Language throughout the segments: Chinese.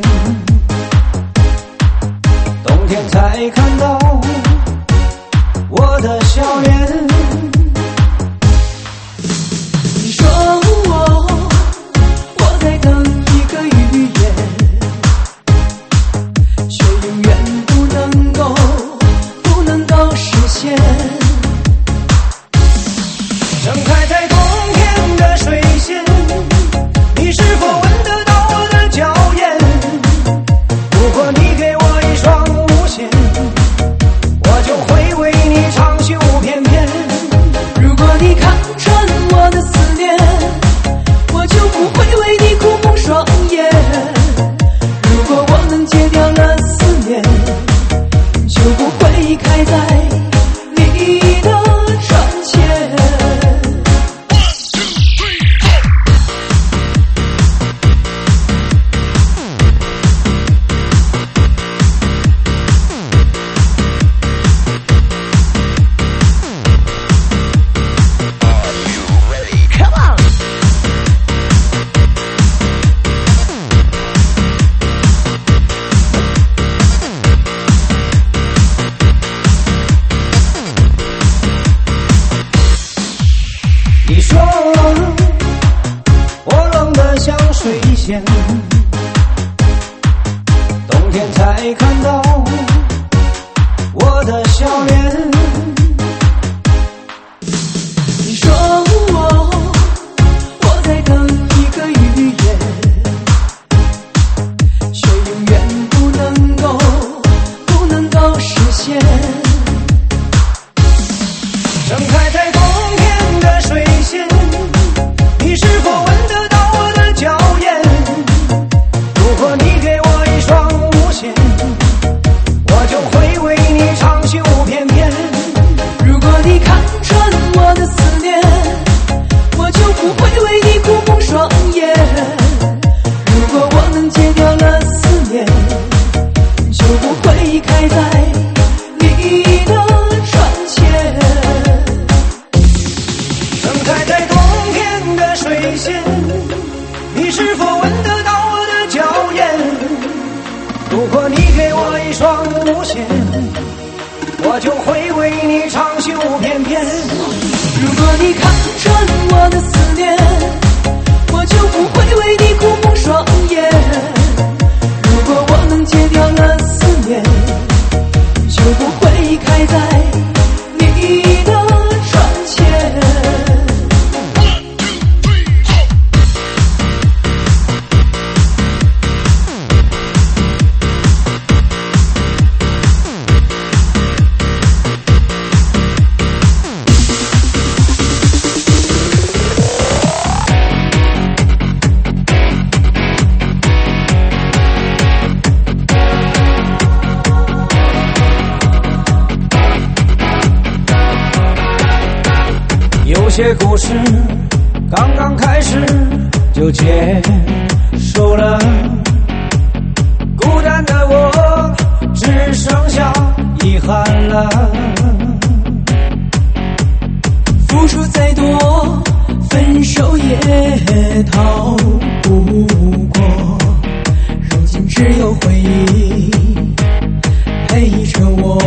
冬天才看到我的笑脸。 你说我在等一个预言，却永远不能够实现。 盛开在冬天的水仙，你是否闻得到我的娇艳？如果你给我一双无限，我就会为你长袖翩翩。 如果你看穿我的思念，我就不会为你苦蒙双眼。如果我能戒掉了思念，就不会开在你的窗前。 你说我冷得像水仙，冬天才看到我的笑脸。 你说我在等一个预言，却永远不能够实现。 盛开在冬天的水仙，你是否闻得到我的娇艳？如果你给我一双无限，我就会为你长袖翩翩。 如果你看穿我的思念，我就不会为你苦蒙双眼。如果我能戒掉了思念，就不会开在你的窗前。 盛开在冬天的水仙，你是否闻得到我的娇艳？如果你给我一双无限，我就会为你长袖翩翩。 如果你看穿我的思念，我就不会为你苦蒙双眼。如果我能戒掉了思念，就不会开在你的窗前。 有些故事刚刚开始就结束了，孤单的我只剩下遗憾了。 付出再多，分手也逃不过，如今只有回忆陪着我。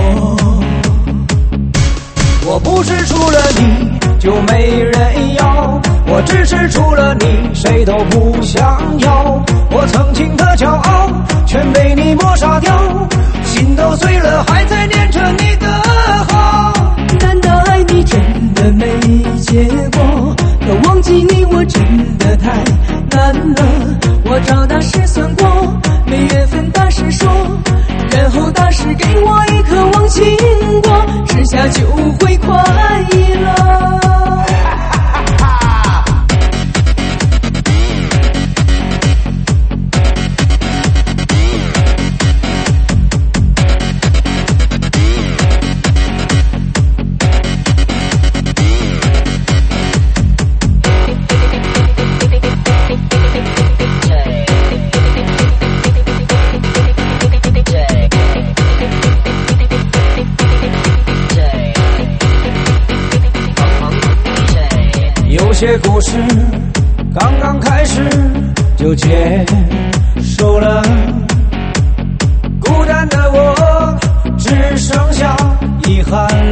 我不是除了你就没人要，我只是除了你谁都不想要。我曾经的骄傲全被你抹杀掉，心都碎了还在念着你的好。 难道爱你真的没结果？要忘记你我真的太难了。我找大师算过，每月份大师说，然后大师给我一颗忘情果，吃下就会快乐。 有些故事刚刚开始就结束了，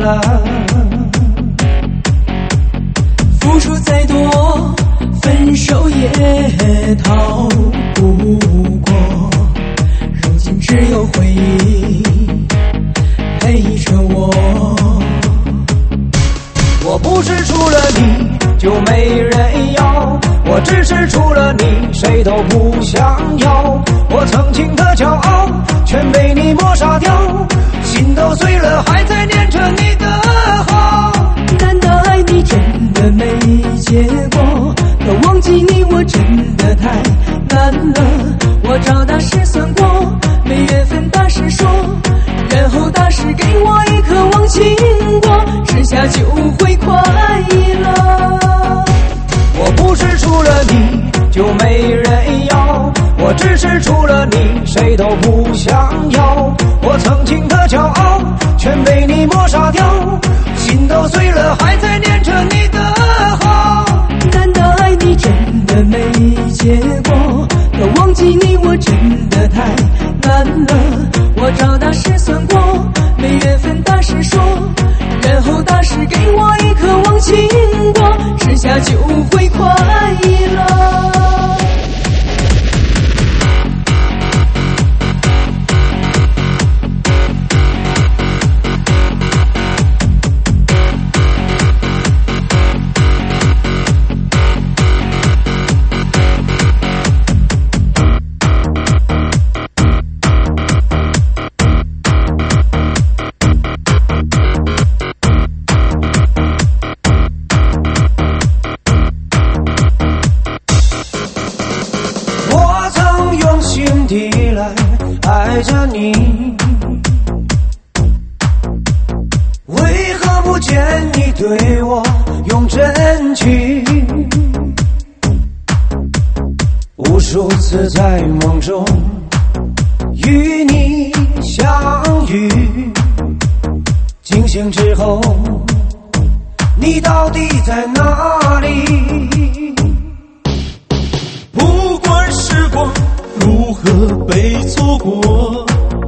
付出再多，分手也逃不过，如今只有回忆陪着我。 我不是除了你就没人要，我只是除了你谁都不想要。我曾经的骄傲全被你抹杀掉，心都碎了还在念着你的好。 难道爱你真的没结果？要忘记你我真的太难了。我找大师算过，每月份大师说，然后大师给我一颗忘情果，吃下就会快乐。 我不是除了你就没人要，我只是除了你谁都不想要。我曾经的骄傲全被你抹杀掉，心都碎了还在念着你的好。 难道爱你真的没结果？要忘记你我真的太难了。我找大师算过，每月份大师说，然后大师给我一颗忘情果，吃下就会快乐。 爱着你，为何不见你对我用真情？无数次在梦中与你相遇，惊醒之后你到底在哪里？ 不管时光如何被错过，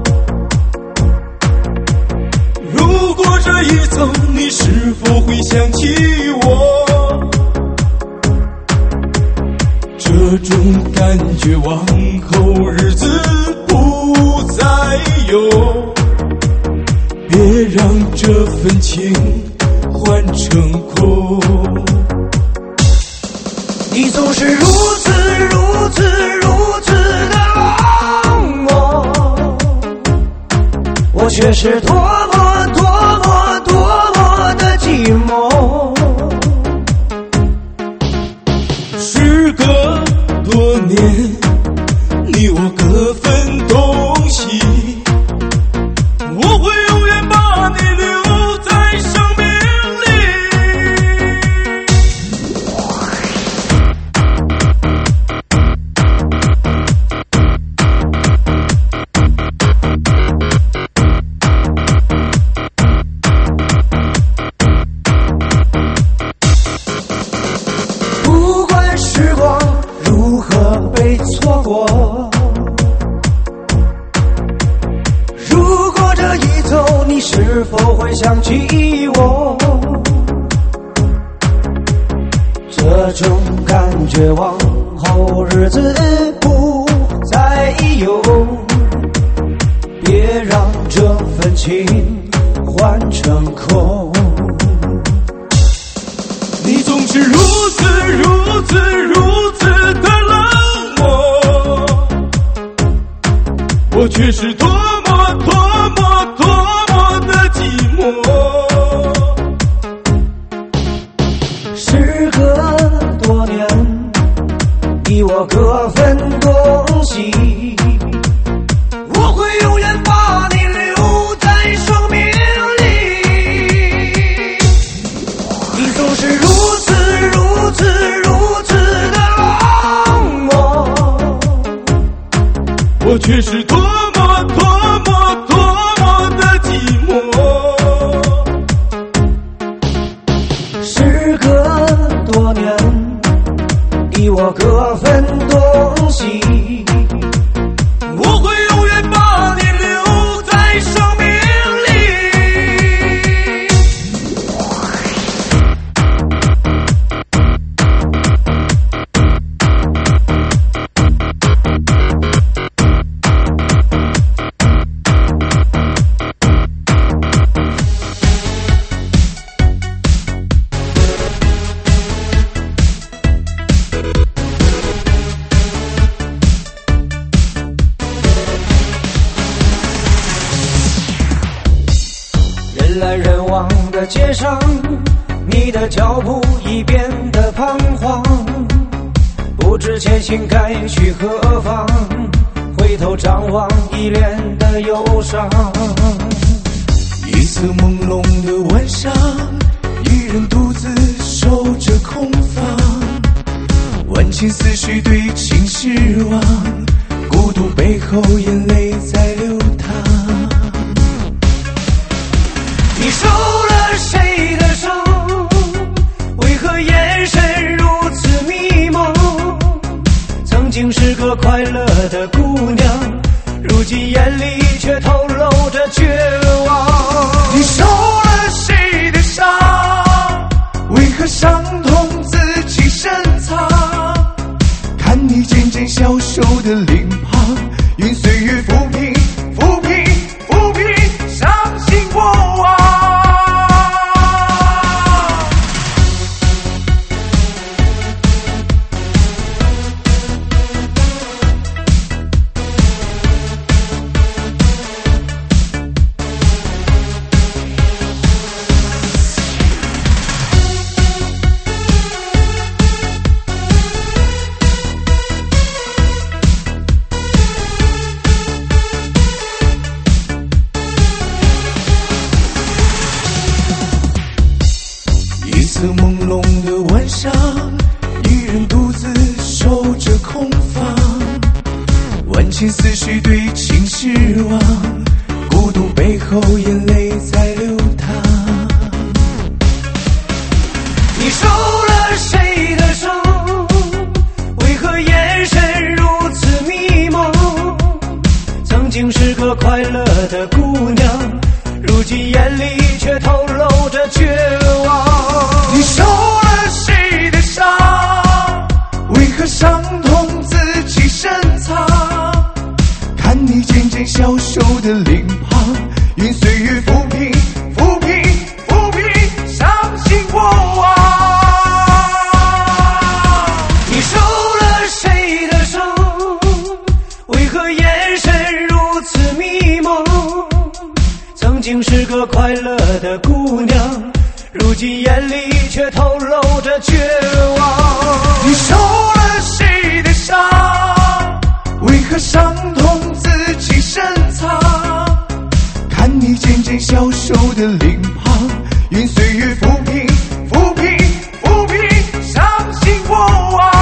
如果这一走，你是否会想起我？这种感觉往后日子不再有，别让这份情换成空。 你总是如此如此如此的冷漠，我却是多么多么多么的寂寞。 时隔多年，你我各分东西，我会永远把你留在生命被错过，如果这一走，你是否会想起我？这种感觉往后日子不再有，别让这份情换成空。 你总是如此如此如此的冷漠，我却是多么多么多么的寂寞。 时隔多年，你我各分东西，我会永远把你留在生命里。你总是如此如此如此的冷漠， 我却是多么多么多么的寂寞。 时隔多年，你我各分东西， 我会永远把你留在生命里。 来人往的街上，你的脚步已变得彷徨，不知前行该去何方，回头张望一脸的忧伤。 夜色朦胧的晚上，一人独自守着空房，万千思绪堆成失望，孤独背后眼泪在流淌。 你受了谁的伤？为何眼神如此迷茫？曾经是个快乐的姑娘，如今眼里却透露着绝望。 你受了谁的伤？为何伤痛自己深藏？看你渐渐消瘦的脸庞，愿岁月抚平抚平抚平伤心过往。夜色朦胧的晚上，一人独自守着空房，万千思绪堆成失望，孤独背后眼泪在流淌。 你受了谁的伤？为何眼神如此迷茫？曾经是个快乐的姑娘，如今眼里却透露着绝望。 你受了谁的伤？为何伤痛自己深藏？看你渐渐消瘦的脸庞，愿岁月抚平抚平抚平伤心过往。 你受了谁的伤？为何眼神如此迷茫？曾经是个快乐的姑娘，如今眼里却透露着绝望。 你受了谁的伤？为何伤痛自己深藏？看你渐渐消瘦的脸庞，愿岁月抚平抚平抚平伤心过往。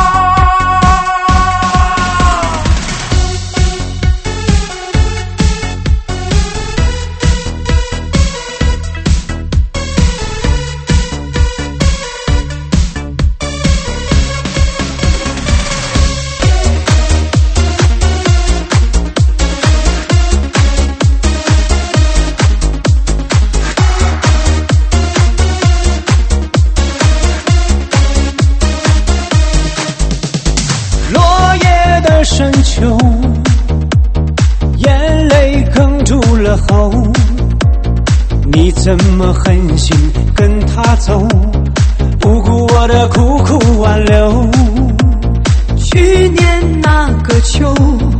深秋，眼泪哽住了喉，你怎么狠心跟他走，不顾我的苦苦挽留。 去年那个秋，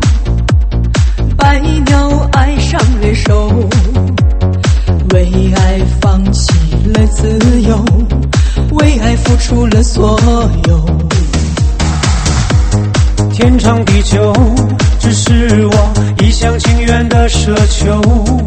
百鸟爱上猎手，为爱放弃了自由，为爱付出了所有。 天长地久，只是我一厢情愿的奢求。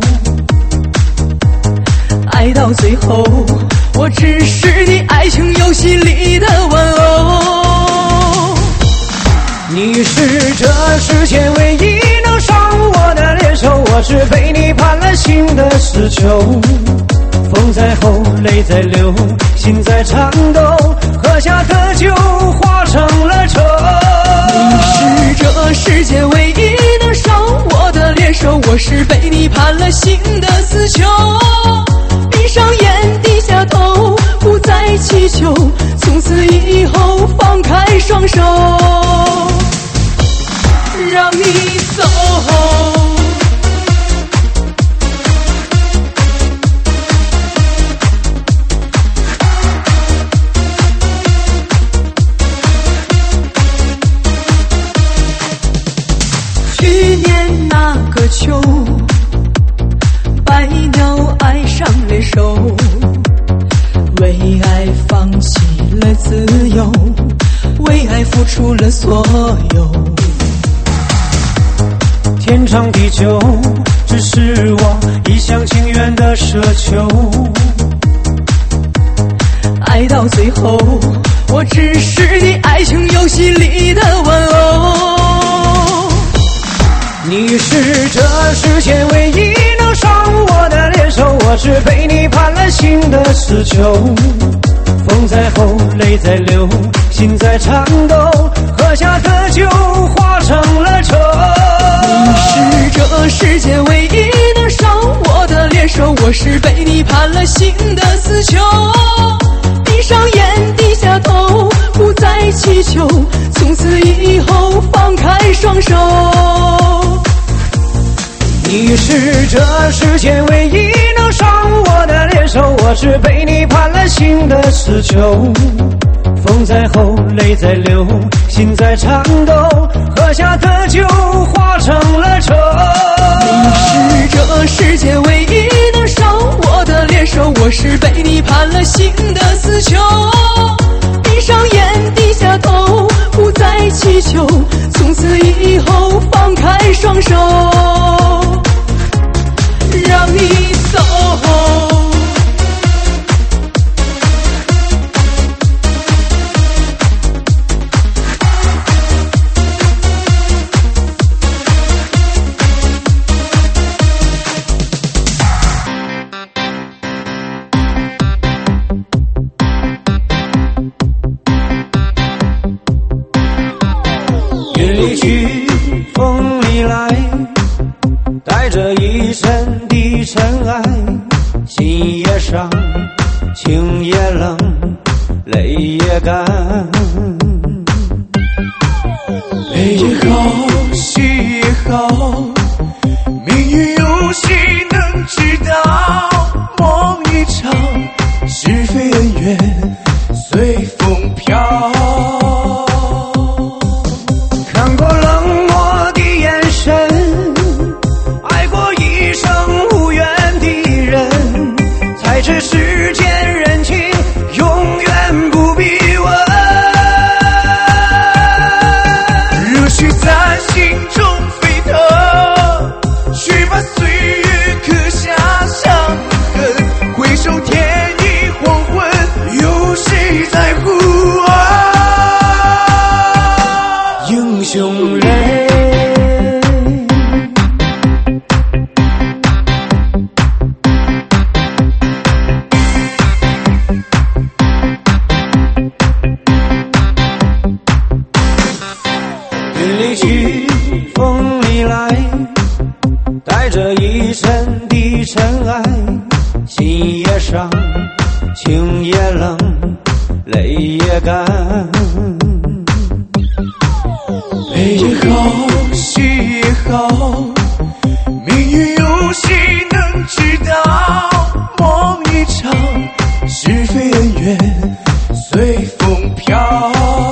爱到最后，我只是你爱情游戏里的玩偶。 你是这世界唯一能伤我的猎手，我是被你判了刑的死囚。风在吼，泪在流，心在颤抖，喝下的酒化成了愁。 你是这世界唯一能伤我的猎手，我是被你判了刑的死囚。闭上眼，低下头，不再祈求，从此以后放开双手，让你走。 久，只是我一厢情愿的奢求。 爱到最后，我只是你爱情游戏里的玩偶。 你是这世间唯一能伤我的猎手，我是被你判了刑的死囚。风在吼，泪在流，心在颤抖，喝下的酒化成了愁。 你是这世间唯一能伤我的猎手，我是被你判了刑的死囚。闭上眼，低下头，不再祈求，从此以后放开双手。 你是这世间唯一能伤我的猎手，我是被你判了刑的死囚。风在吼，泪在流，心在颤抖，喝下的酒化成了愁。 你是这世间唯一能伤我的猎手，我是被你判了刑的死囚。闭上眼，低下头，不再祈求，从此以后放开双手，让你走。 云里去，风里来，带着一身的尘埃，心也伤，情也冷，泪也干。 悲也好，喜也好，命运有谁能知道？梦一场，是非恩怨随风飘。 看过冷漠的眼神，爱过一生无缘的人，才知世间人情永远不必问。 热血在心中沸腾，去把岁月刻下伤痕，回首天已黄昏，有谁在乎啊？ 英雄泪。云里去，风里来，带着一身的尘埃，心也伤，情也冷，泪也干。 悲也好，喜也好，命运有谁能知道？梦一场，是非恩怨随风飘。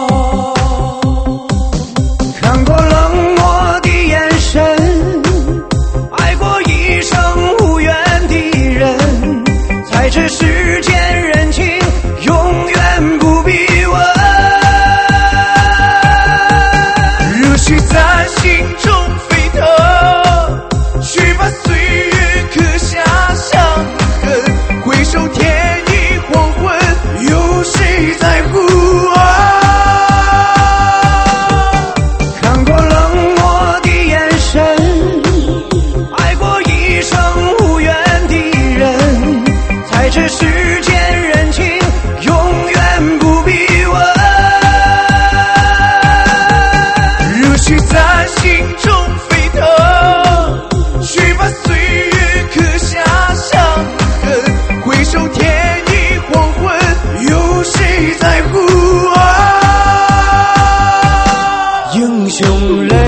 看过冷漠的眼神，爱过一生无缘的人，才知世间人情永远不必问。 热血在心中沸腾，去把岁月刻下伤痕，回首天已黄昏，有谁在乎啊？ 看过冷漠的眼神，爱过一生无缘的人，才知世间人情永远不必问。 热血在心中沸腾，去把岁月刻下伤痕，回首天已黄昏，有谁在乎啊？ 英雄泪。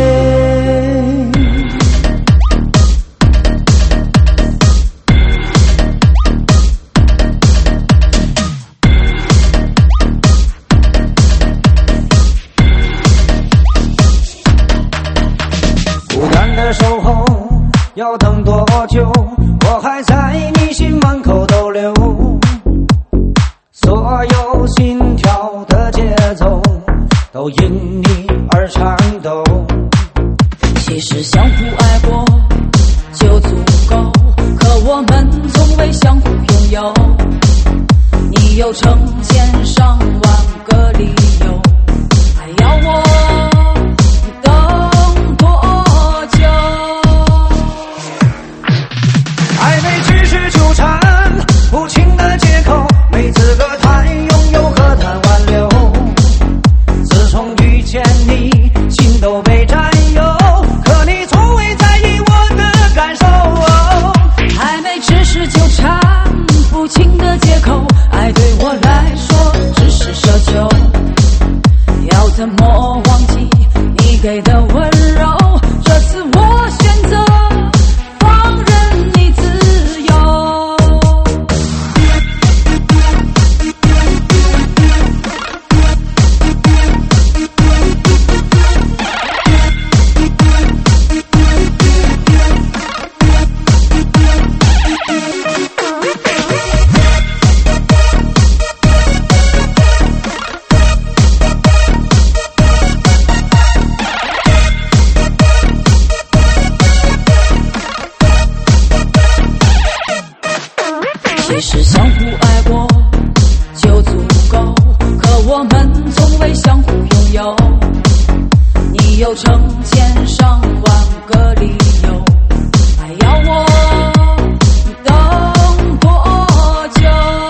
孤单的守候，要等多久？我还在你心门口逗留。所有心跳的节奏，都因你而颤抖。 其实相互爱过， 成千上万个理由，还要我等多久？ 暧昧只是纠缠，无情的借口，没资格谈拥有和谈挽留。自从遇见你，心都被占有，可你从未在意我的感受。 暧昧只是纠缠，无情的借口，爱对我来说只是奢求。要怎么忘记你给的温柔？这次我选择放任你自由。其实相互爱过就足够，可我们从未相互拥有。你有成千上万个理由，还要我等多久？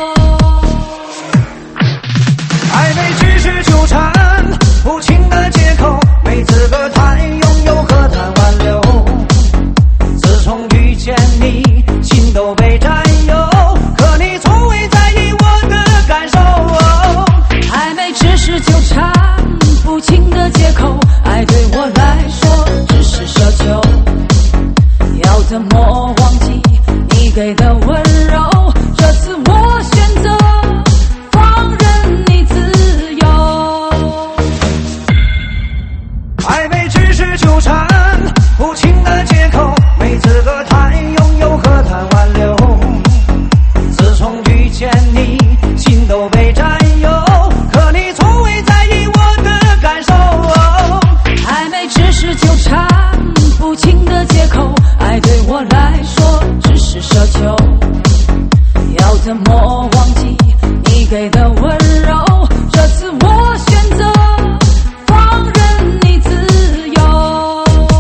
暧昧只是纠缠，无情的借口，没资格谈拥有和谈挽留。自从遇见你，心都被占有，可你从未在意我的感受。 暧昧只是纠缠，无情的借口，爱对我来说只是奢求。要怎么忘记你给的温柔？这次我选择放任你自由。 暧昧只是纠缠，无情的借口，没资格谈拥有和谈挽留。自从遇见你，心都被占有，可你从未在意我的感受。 暧昧只是纠缠，无情的借口，爱对我来说只是奢求。要怎么忘记你给的温柔？这次我选择放任你自由。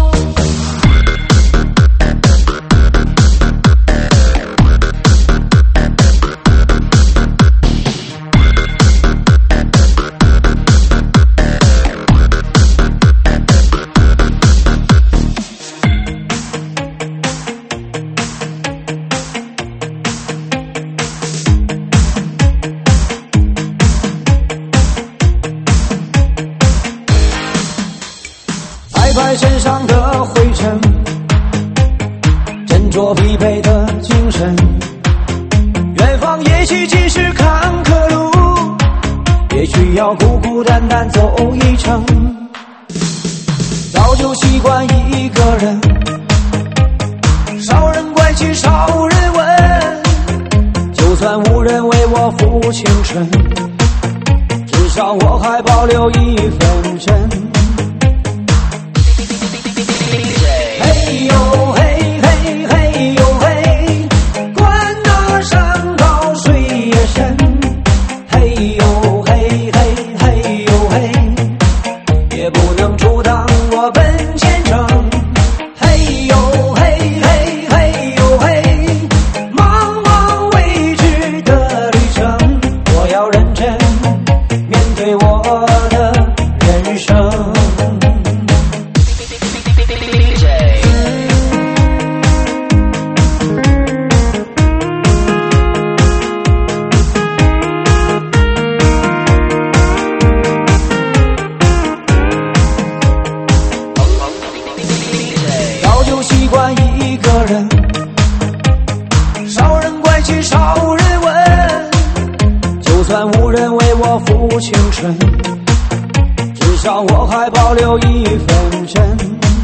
拍拍身上的灰尘，振作疲惫的精神。远方也许只是坎坷路，也许要孤孤单单走一程。早就习惯一个人，少人关心少人问，就算无人为我付青春，至少我还保留一份真。嘿呦嘿嘿嘿呦嘿，管那山高水也深。嘿呦嘿嘿嘿呦嘿，也不能阻挡我奔前程。嘿呦嘿嘿嘿呦嘿，茫茫未知的旅程，我要认真面对我的人生。早就习惯一个人，少人关心少人问，就算无人为我付青春，至少我还保留一份真。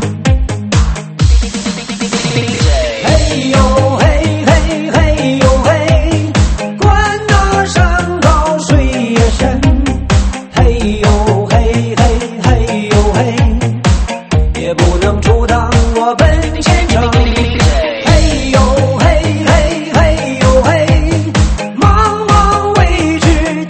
嘿呦嘿嘿嘿呦嘿，管那山高水也深。嘿呦嘿嘿嘿呦嘿，也不能阻挡我奔前程。嘿呦嘿嘿嘿呦嘿，茫茫未知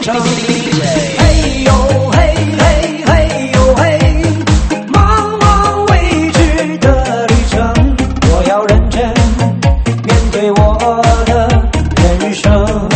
程。嘿呦嘿嘿嘿呦嘿，茫茫未知的旅程，我要认真面对我的人生。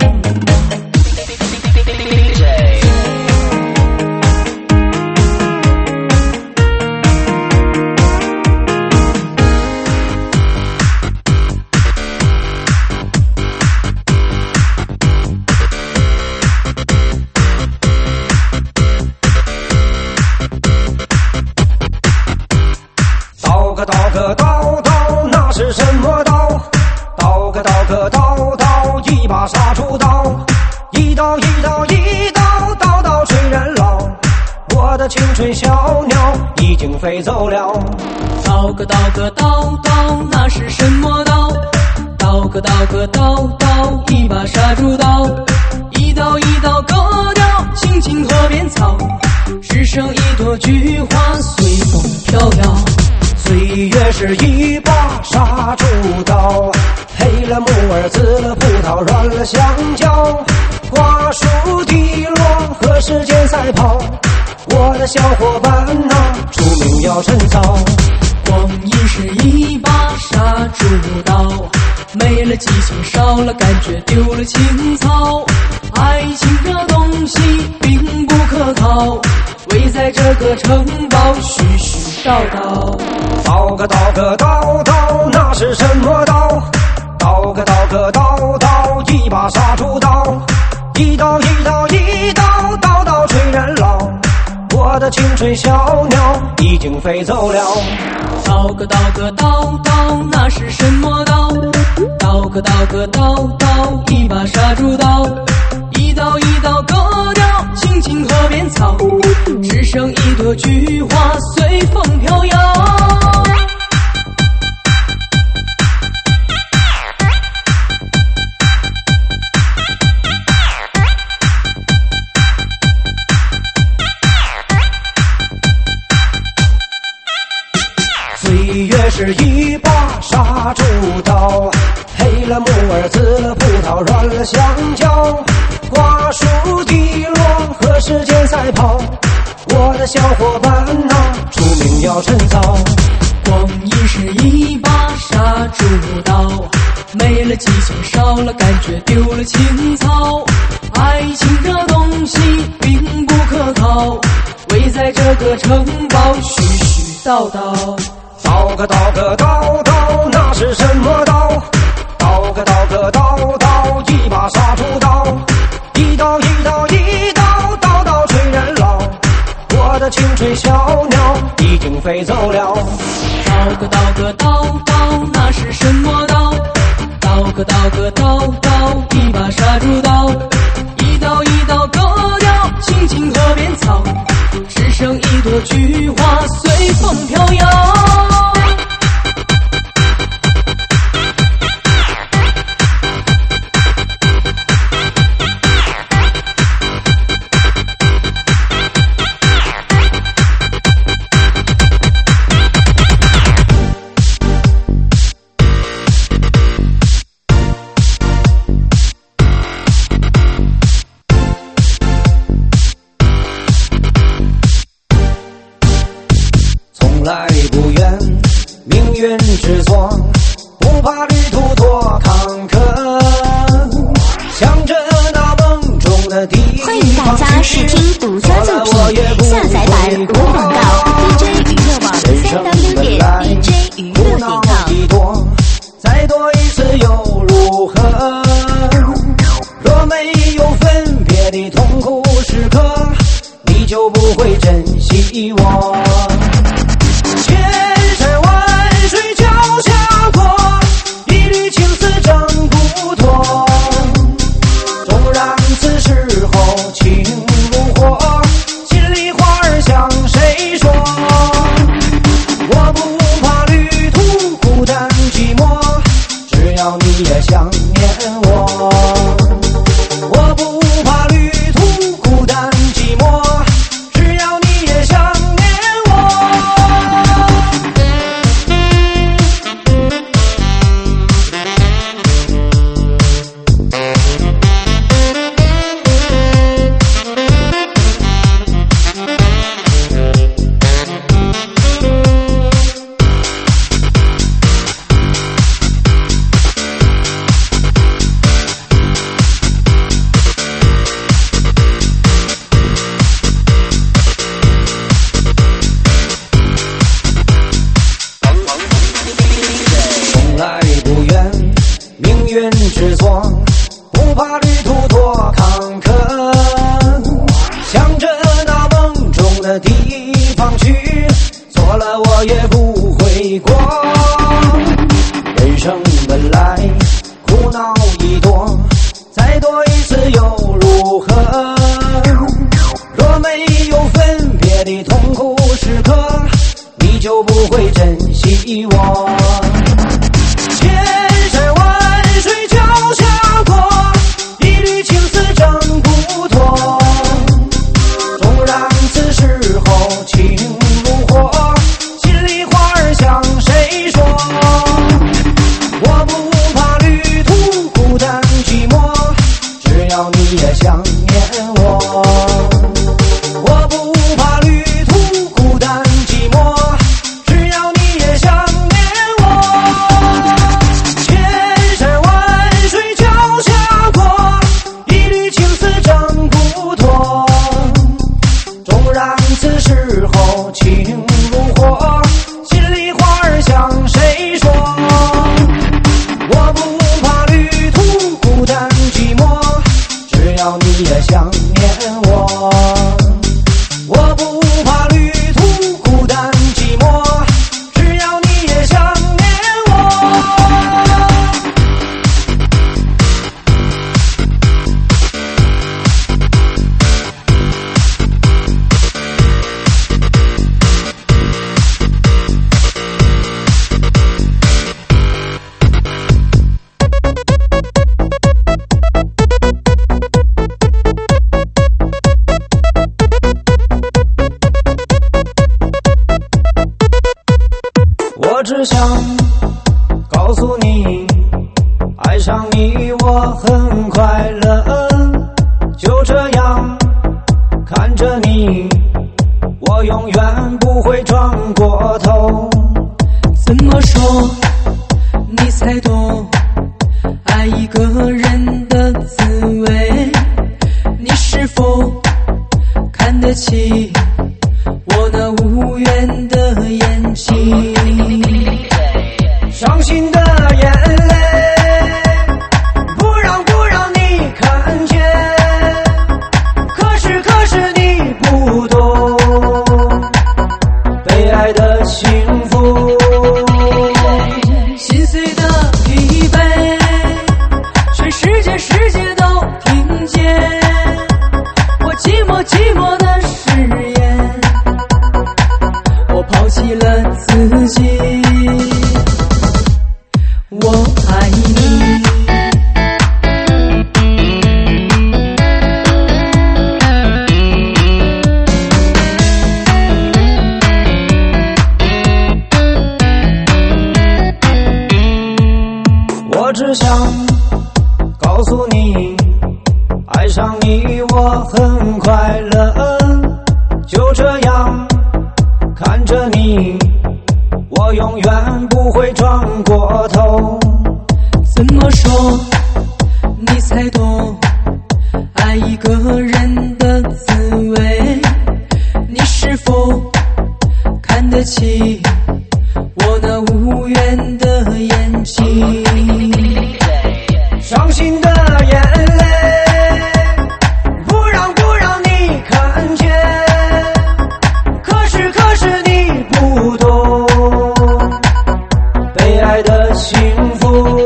刀刀，那是什么刀？刀个刀，一把杀猪刀，一刀刀刀催人老。我的青春小鸟已经飞走了。 刀个刀，那是什么刀？刀个刀，一把杀猪刀，一刀割掉青青河边草，只剩一朵菊花随风飘摇。 岁月是一把杀猪刀，黑了木耳，紫了葡萄，软了香蕉，瓜熟蒂落，和时间赛跑。我的小伙伴呐，出名要趁早。 光阴是一把杀猪刀，没了激情，少了感觉，丢了情操。爱情这东西并不可靠，围在这个城堡絮絮叨叨。 刀个刀，那是什么刀？刀个刀，一把杀猪刀，一刀刀刀催人老。我的青春小鸟已经飞走了。 刀个刀，那是什么刀？刀个刀，一把杀猪刀，一刀割掉青青河边草，只剩一朵菊花随风飘摇。 岁月是一把杀猪刀，黑了木耳，紫了葡萄，软了香蕉，瓜熟蒂落，和时间赛跑。我的小伙伴呐，出名要趁早。 光阴是一把杀猪刀，没了激情，少了感觉，丢了情操。爱情这东西并不可靠，围在这个城堡絮絮叨叨。 刀个刀，那是什么刀？刀个刀，一把杀猪刀，一刀刀刀催人老。我的青春小鸟已经飞走了。 刀个刀，那是什么刀？刀个刀，一把杀猪刀，一刀割掉青青河边草，只剩一朵菊花随风飘摇。 来不远，命运之作，不怕旅途多坎坷，向着那梦中的地方。 欢迎大家试听独家作品，下载版无广告 DJ 娱乐网3w.dj 娱乐频道。 再多一次又如何？若没有分别的痛苦时刻，你就不会珍惜我。千山万水脚下过，一缕情丝挣不脱。纵然此时候情如火，心里话儿向谁说？我不怕旅途孤单寂寞，只要你也想念我。我不怕旅途孤单寂寞，只要你也想念我。 若没有分别的痛苦时刻，你就不会珍惜我。千山万水脚下过，一缕情丝挣不脱。纵然此时候情如火，心里话儿向谁说？我不怕旅途孤单寂寞，只要你也想念我。我不怕旅途孤单寂寞，只要你也想念我。千山万水脚下过，一缕情丝挣不脱。纵然此时候情如火，心里话儿向谁说？我不怕旅途孤单寂寞，只要你也想念我。我不怕旅途孤单寂寞，只要你也想念我。我只想告诉你，爱上你我很快乐。就这样看着你，我永远不会转过头。 怎么说你才懂爱一个人的滋味？你是否看得起我那无缘的眼睛？ 伤心的眼泪不让你看见，可是你不懂被爱的幸福。 心碎的疲惫，全世界都听见我寂寞的誓言。我抛弃了自己，我爱你。 我只想告诉你，爱上你我很快乐。就这样看着你，我永远不会转过头。 怎么说你才懂爱一个人的滋味？你是否看得起我那无缘的眼睛？ 伤心的眼泪不让你看见，可是你不懂被爱的幸福。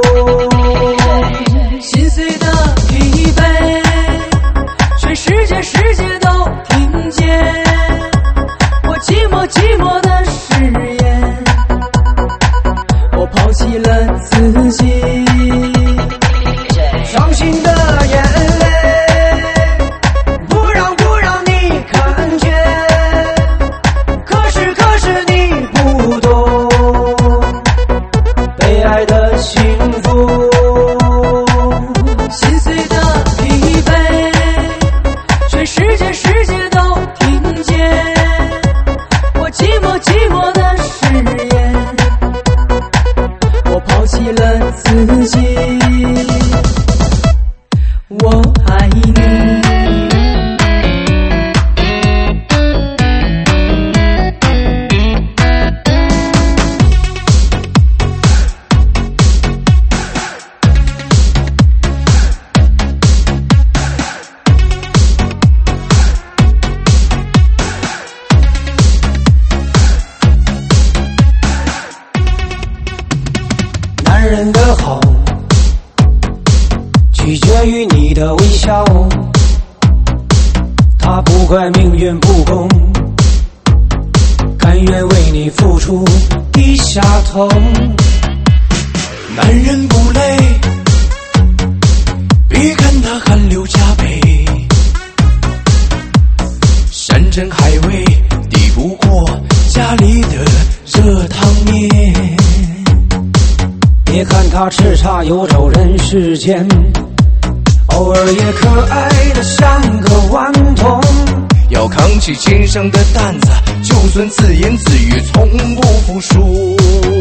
心碎的疲惫，全世界都听见我寂寞的誓言。我抛弃了自己， 伤心的眼泪不让你看见，可是你不懂被爱的幸福。 心碎的疲惫，全世界都听见我寂寞的誓言。我抛弃了自己，我爱你。 男人的好取决于你的微笑， 他不怪命运不公，甘愿为你付出，低下头。 男人不累，别看他汗流浃背，山珍海味抵不过家里的热汤面。 别看他叱咤游走人世间，偶尔也可爱的像个顽童。 要扛起肩上的担子，就算自言自语从不服输。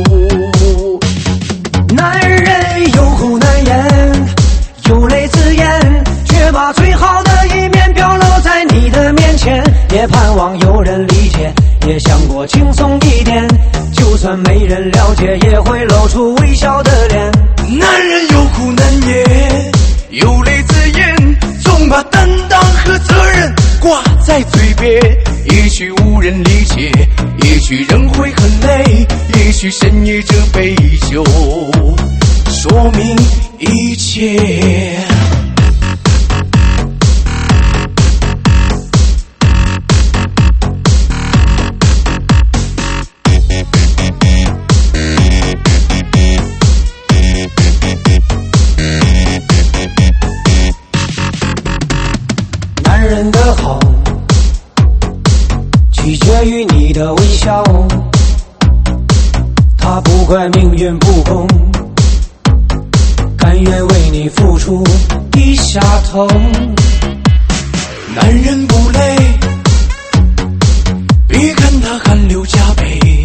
男人有苦难言，有泪自言，却把最好的一面表露在你的面前。也盼望有人理解，也想过轻松一点，就算没人了解，也会露出微笑的脸。 男人有苦难言，有泪自言，总把担当和责任挂在嘴边。也许无人理解，也许人会很累，也许深夜这杯酒说明一切。 男人的好取决于你的微笑，他不怪命运不公，甘愿为你付出，低下头。 男人不累，别看他汗流浃背，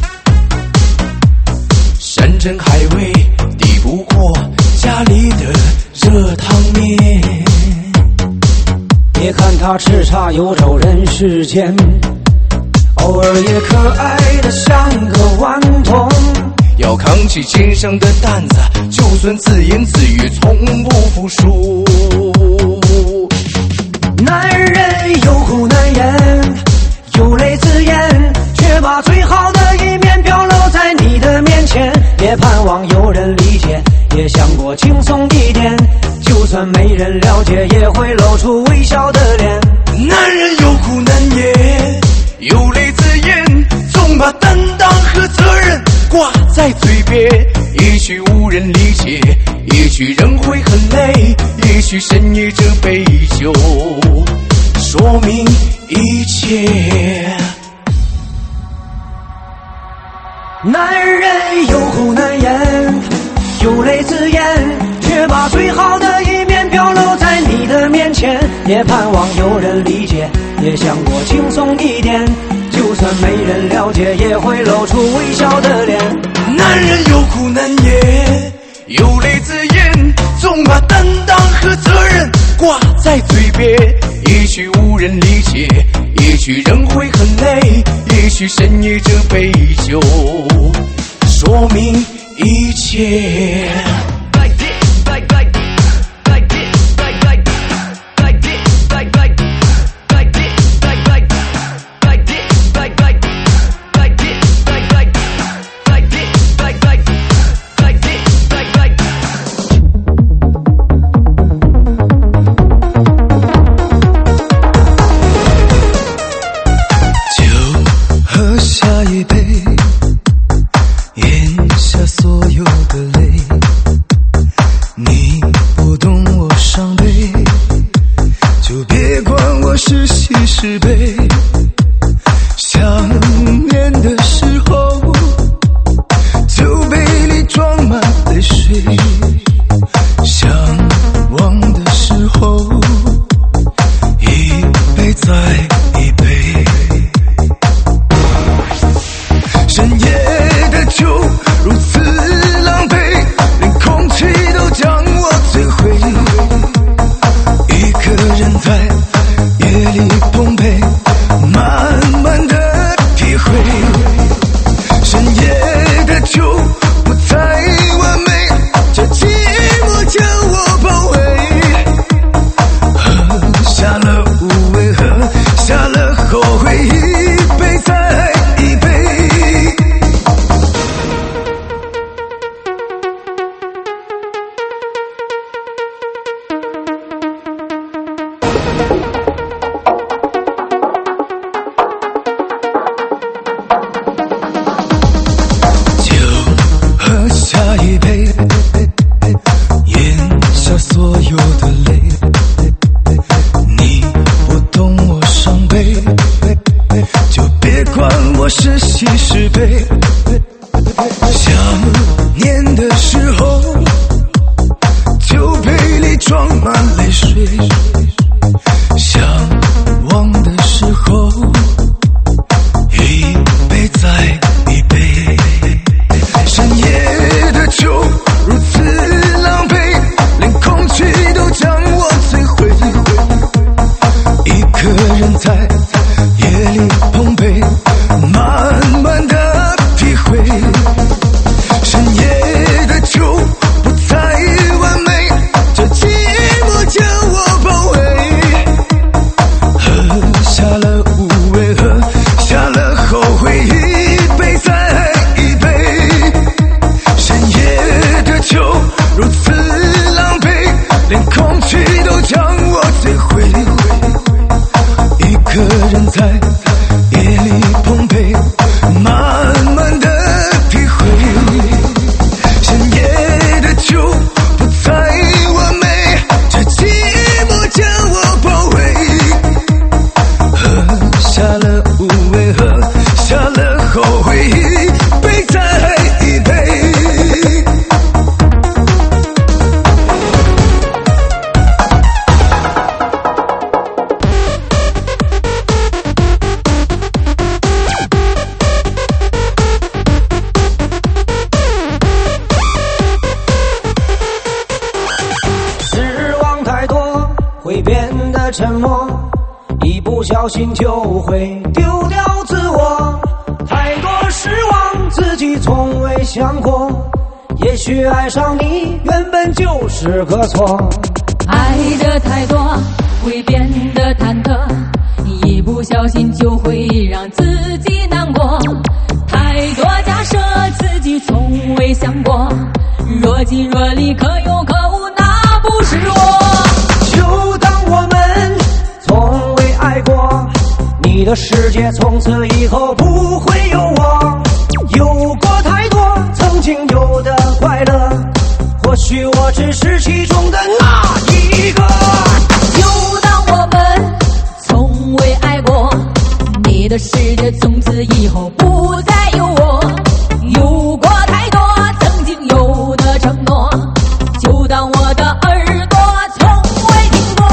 山珍海味抵不过家里的热汤面。 别看他叱咤游走人世间，偶尔也可爱的像个顽童。 要扛起肩上的担子，就算自言自语从不服输。 男人有苦难言，有泪自言，却把最好的一面表露在你的面前。也盼望有人理解，也想过轻松一点，就算没人了解，也会露出微笑的脸。 男人有苦难言，有泪自言，总把担当和责任挂在嘴边。也许无人理解，也许人会很累，也许深夜这杯酒说明一切。 男人有苦难言，有泪自言，却把最好的一面表露在你的面前。也盼望有人理解，也想过轻松一点，就算没人了解，也会露出微笑的脸。 男人有苦难言，有泪自言，总把担当和责任挂在嘴边。也许无人理解，也许人会很累，也许深夜这杯酒说明一切。 是悲，想念的时候，酒杯里装满泪水，想忘的时候，一杯再一杯。深夜的酒如此狼狈，连空气都将我摧毁。一个人在夜里碰杯，慢慢的体会，深夜的酒不再完美，这寂寞将我包围，喝下了无味，喝下了后悔，一杯再一杯。 是喜是悲。想念的时候，酒杯里装满泪水；想忘的时候，一杯再一杯。深夜的酒如此狼狈，连空气都将我摧毁。一个人在夜里碰杯，慢慢的体会。深夜的酒不再完美，这寂寞将我包围。喝下了无味，喝下了后悔，一杯再一杯。深夜的酒如此狼狈，连空气都将我摧毁。一个人在夜里碰杯，慢慢的体会。深夜的酒不再完美，这寂寞将我包围。喝下了无味，喝下了后悔，一杯再一杯。 失望太多会变得沉默，一不小心就会丢掉自我。太多失望自己从未想过，也许爱上你原本就是个错。 爱的太多会变得忐忑，一不小心就会让自己难过。太多假设自己从未想过，若即若离可有可无，那不是我。 就当我们从未爱过，你的世界从此以后不会有我。有过太多曾经有的快乐，或许我只是其中的那一个。 就当我们从未爱过，你的世界从此以后不再有我。有过太多曾经有的承诺，就当我的耳朵从未听过。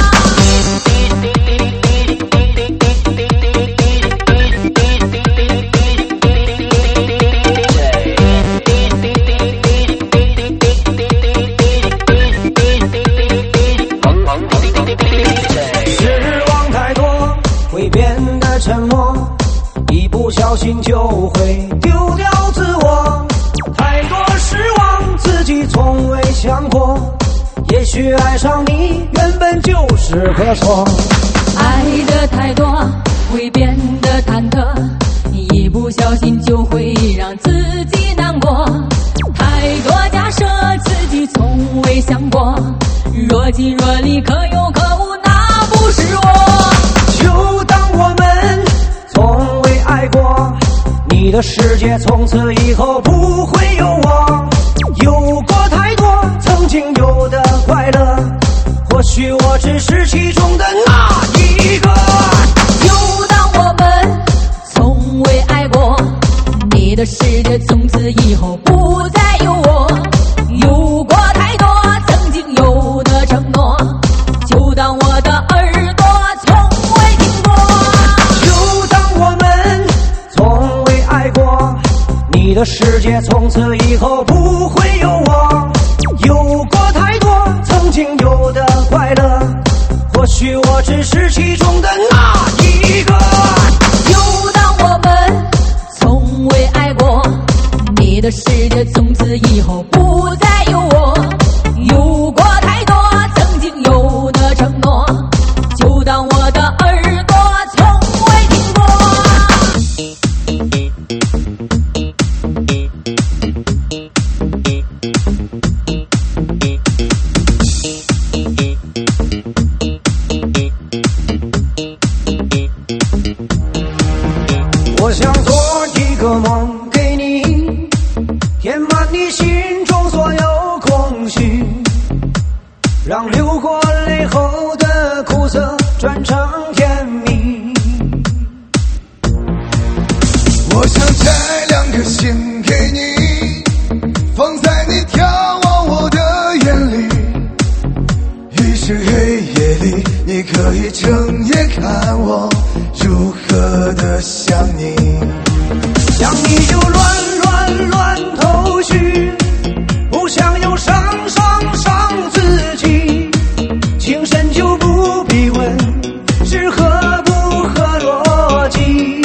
失望太多会变得沉默，一不小心就会丢掉自我。太多失望自己从未想过，也许爱上你原本就是个错。 爱的太多会变得忐忑，一不小心就会让自己难过。太多假设自己从未想过，若即若离可有可无，那不是我。 就当我们从未爱过，你的世界从此以后不会有我。有过太多曾经有的快乐，或许我只是其中的那一个。 就当我们从未爱过，你的世界从此以后不再有我。有过太多曾经有的承诺，就当我的耳朵从未听过。 就当我们从未爱过，你的世界从此以后不会有我。有过太多曾经有的快乐，或许我只是其中的那一个。 就当我们从未爱过，你的世界从此以后不再有我。有过太多曾经有的承诺，就当我的耳朵从未听过。 看我如何的想你。 想你就乱头绪，不想又伤自己，情深就不必问是合不合逻辑。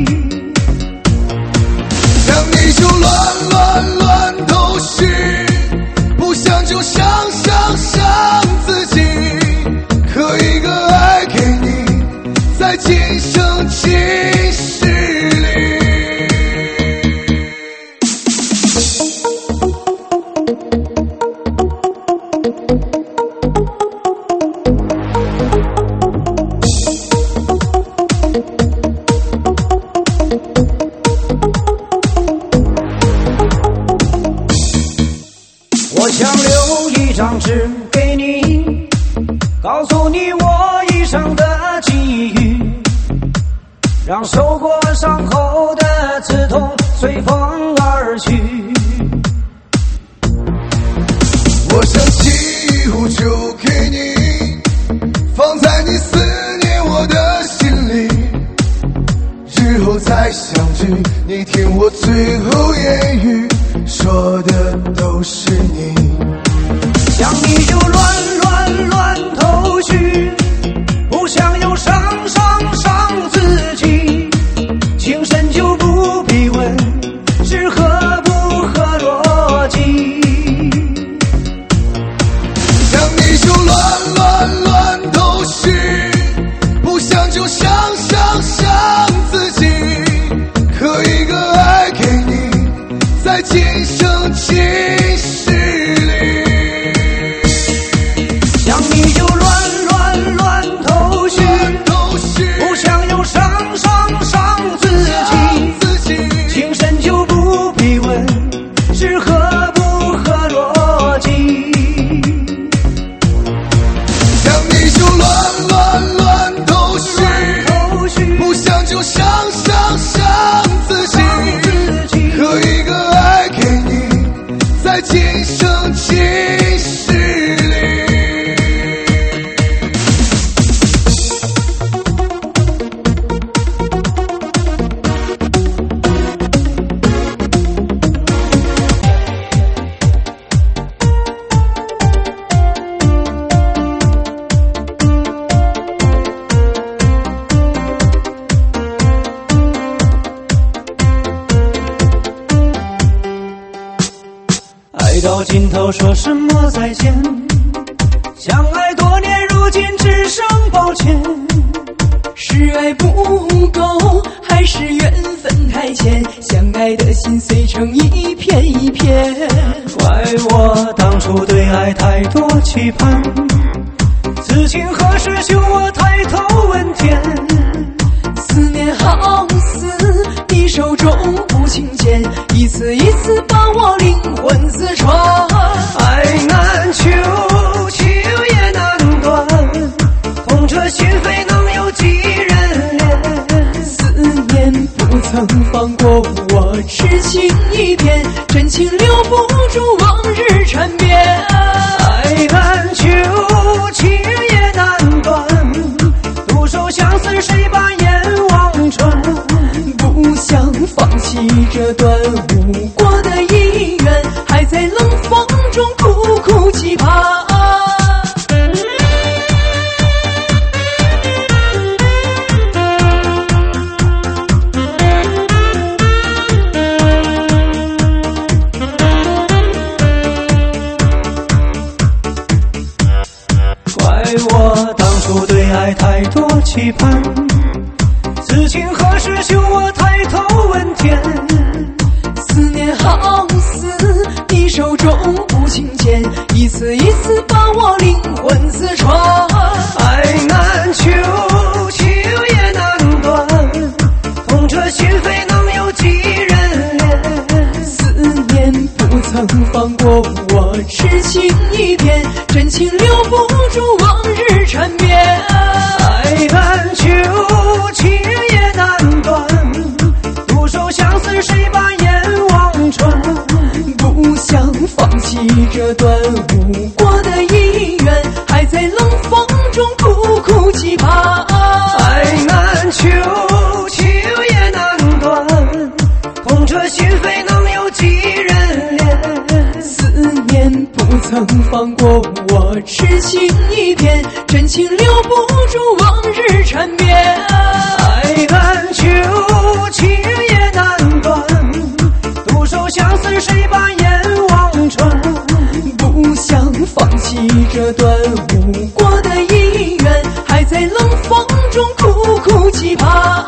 想你就乱头绪，不想就伤自己，刻一个爱给你，在今生今世里。 我想留一张纸给你，告诉你我一生的际遇，让受过伤后的刺痛随风而去。 我想起物就给你，放在你思念我的心里，日后再相聚，你听我最后言语，说的都是你。 想你就乱头绪，不想又伤自己，情深就不必问是合不合逻辑。 想你就乱头绪，不想就伤自己，刻一个爱给你，在今生今世里。 想你就乱头绪，不想又伤自己，情深就不必问是合不合逻辑。 想你就乱头绪，不想就伤自己，刻一个爱给你，在今生今世里。 爱到尽头说什么再见，相爱多年如今只剩抱歉。 是爱不够，还是缘分太浅？相爱的心碎成一片一片。 怪我当初对爱太多期盼，此情何时休？我抬头问天。 思念好似你手中无情剑，一次一次把我灵魂刺穿。 爱难求，情也难断，痛彻心扉能有几人怜？ 思念不曾放过我，痴情一片，真情留不住往日缠绵。 爱难求，情也难断，独守相思谁把眼望穿？ 不想放弃这段无果的姻缘，还在冷风中苦苦期盼。 怪我当初对爱太多期盼，此情何时休？我抬头问天。 思念好似你手中无情剑，一次一次把我灵魂刺穿。 爱难求，情也难断，痛彻心扉能有几人怜？ 思念不曾放过我，痴情一片，真情留不住往日缠绵。 爱难求，情也难断，独守相思谁把眼望穿？ 不想放弃这段无果的姻缘，还在冷风中苦苦痴情一片，真情留不住往日缠绵。 爱难求，情也难断，独守相思，谁把眼望穿？ 不想放弃这段无果的姻缘，还在冷风中苦苦期盼。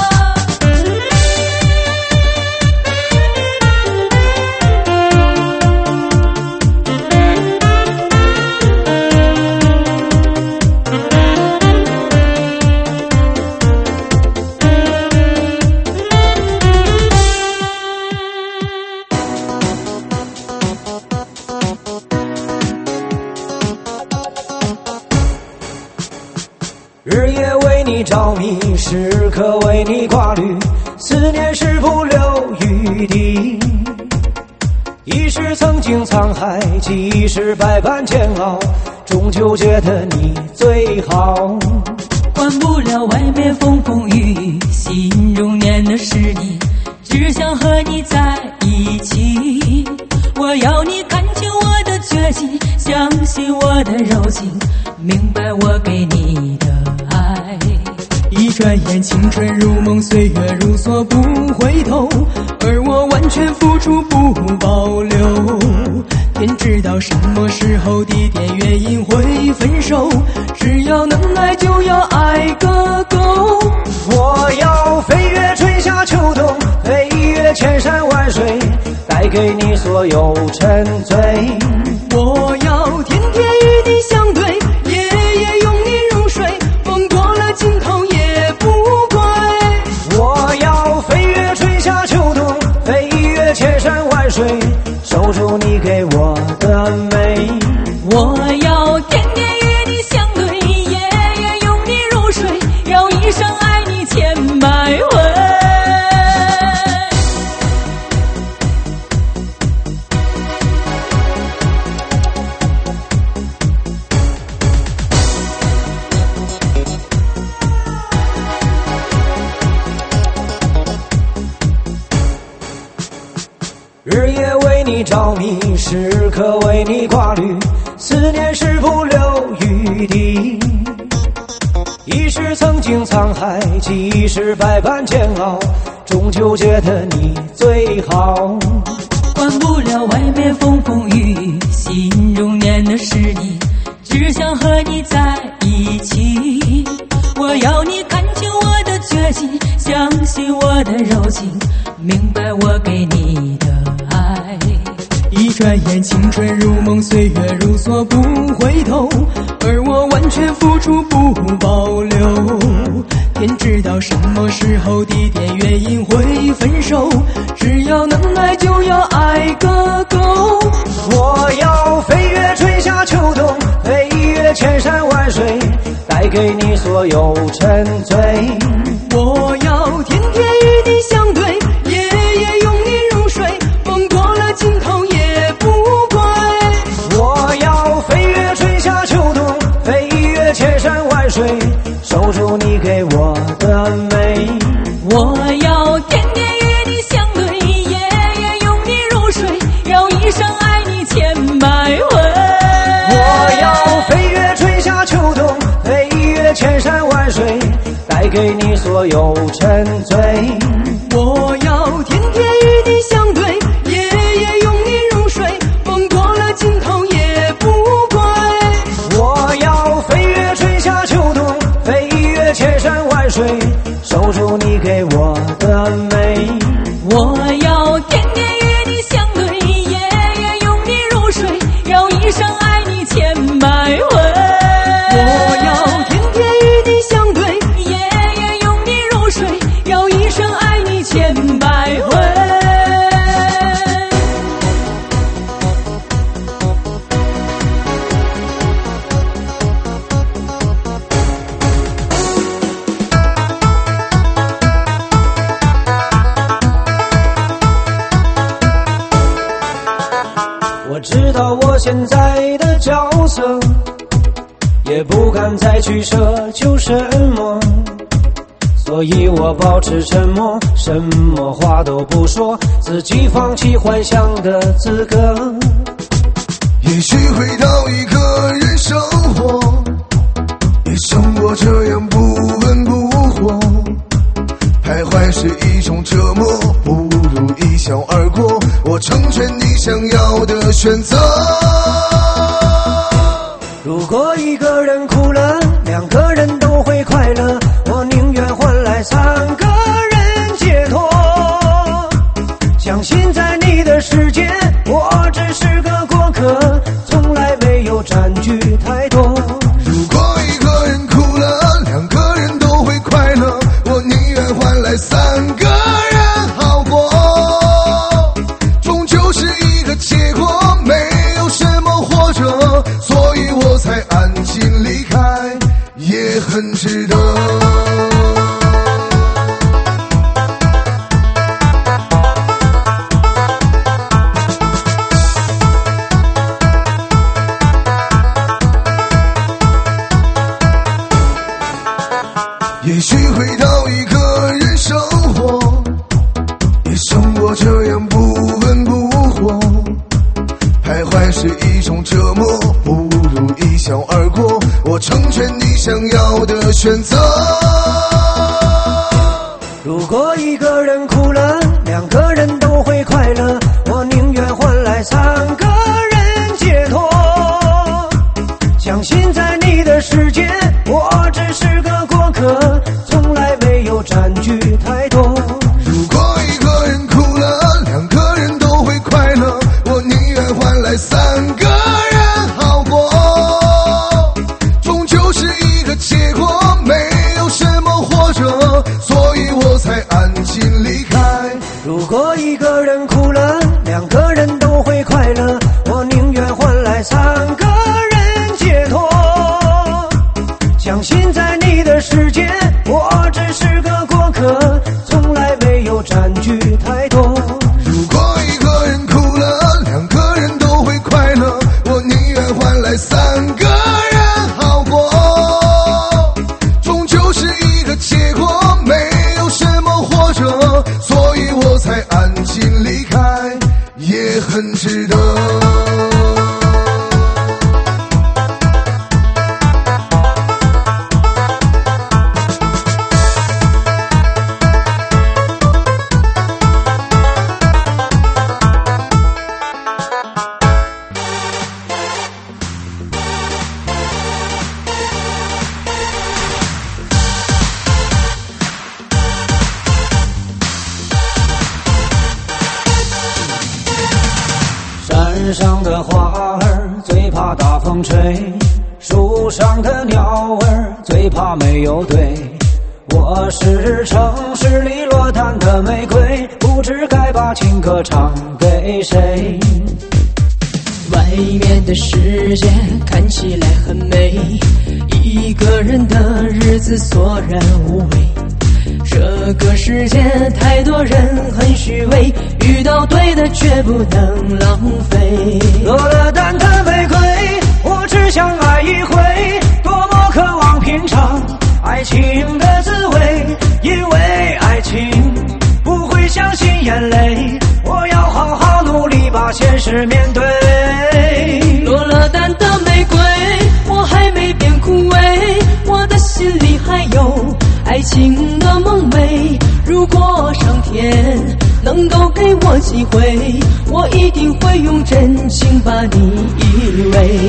日夜为你着迷，时刻为你挂虑，思念是不留余地。一时曾经沧海，几时百般煎熬，终究觉得你最好。 管不了外面风风雨雨，心中念的是你，只想和你在一起。我要你看清我的决心，相信我的柔情，明白我给你的爱。一转眼青春如梦，岁月如梭不回头，而我完全付出不保留。天知道什么时候地点原因会分手，只要能爱就要爱个够。 我要飞越春夏秋冬，飞越千山万水，带给你所有沉醉。 我要天天与你相对，夜夜拥你入睡，风过了尽头也不归。 我要飞越春夏秋冬，飞越千山万水，守住你给我的美。 我要天天与你相对，夜夜拥你入睡，要一生爱你千百回。 日夜为你着迷，时刻为你挂虑，思念是不留余地。一时曾经沧海，几时百般煎熬，终究觉得你最好。 管不了外面风风雨雨，心中念的是你，只想和你在一起。我要你看清我的决心，相信我的柔情，明白我给你的爱。一转眼青春如梦，岁月如梭不回头，而我完全付出不保留。天知道什么时候地点原因会分手，只要能爱就要爱个够。 我要飞越春夏秋冬，飞越千山万水，带给你所有沉醉。 我要天天与你相对，夜夜拥你入睡，风过了尽头也不归。 我要飞越春夏秋冬，飞越千山万水，守住你给我的美。 我要天天与你相对，夜夜拥你入睡，要一生爱你千百回。 我要飞越春夏秋冬，飞越千山万水，带给你所有沉醉。 我要天天与你相对，夜夜拥你入睡，风过了尽头也不归。 我要飞越春夏秋冬，飞越千山万水，守住你给我的美。 我要天天与你相对，夜夜拥你入睡，要一生爱你千百回。我要天天与你相对，夜夜拥你入睡，要一生爱你千百回。 我知道我现在的角色，也不敢再去奢求什么，所以我保持沉默，什么话都不说，自己放弃幻想的资格。 也许会到一个人生活，也像我这样不温不火，徘徊是一种折磨，不如一笑而过。我成全你想要的选择。 如果一个人哭了，两个人都会快乐，我宁愿换来三个人解脱。相信在你的世界，我只是个过客，从来没有占据太多。 如果一个人哭了，两个人都会快乐，我宁愿换来三个人好过。终究是一个结果，没有什么活着，所以我才安静离开，也很值得。也许会到一个人生活，也像我这样不温不火，徘徊是一种折磨，不如一笑而过。我成全你想要的选择。 如果一个人哭了，两个人都会快乐，我宁愿换来三个人解脱。相信在你的世界，我只是个过客，从来没有占据太多。 如果一个人哭了，两个人都会快乐，我宁愿换来三个人好过。终究是一个结果，没有什么活着，所以我才安静离开。 如果一个人哭了，两个人都会快乐，我宁愿换来三个人解脱。相信在你的世界，我只是个过客，从来没有占据太多。 如果一个人哭了，两个人都会快乐，我宁愿换来三个人好过。终究是一个结果，没有什么活着，所以我才安静离开，也很值得。 山上的花儿最怕大风吹，树上的鸟儿最怕没有对。我是城市里落单的玫瑰，不知该把情歌唱给谁。 外面的世界看起来很美，一个人的日子索然无味。这个世界太多人很虚伪，遇到对的绝不能浪费。 落了单的玫瑰，我只想爱一回，多么渴望品尝爱情的滋味，因为爱情不会相信眼泪，我要好好努力把现实面对。 落了单的玫瑰，我还没变枯萎，我的心里还有爱情的梦寐。如果上天能够给我机会，我一定会用真情把你依偎。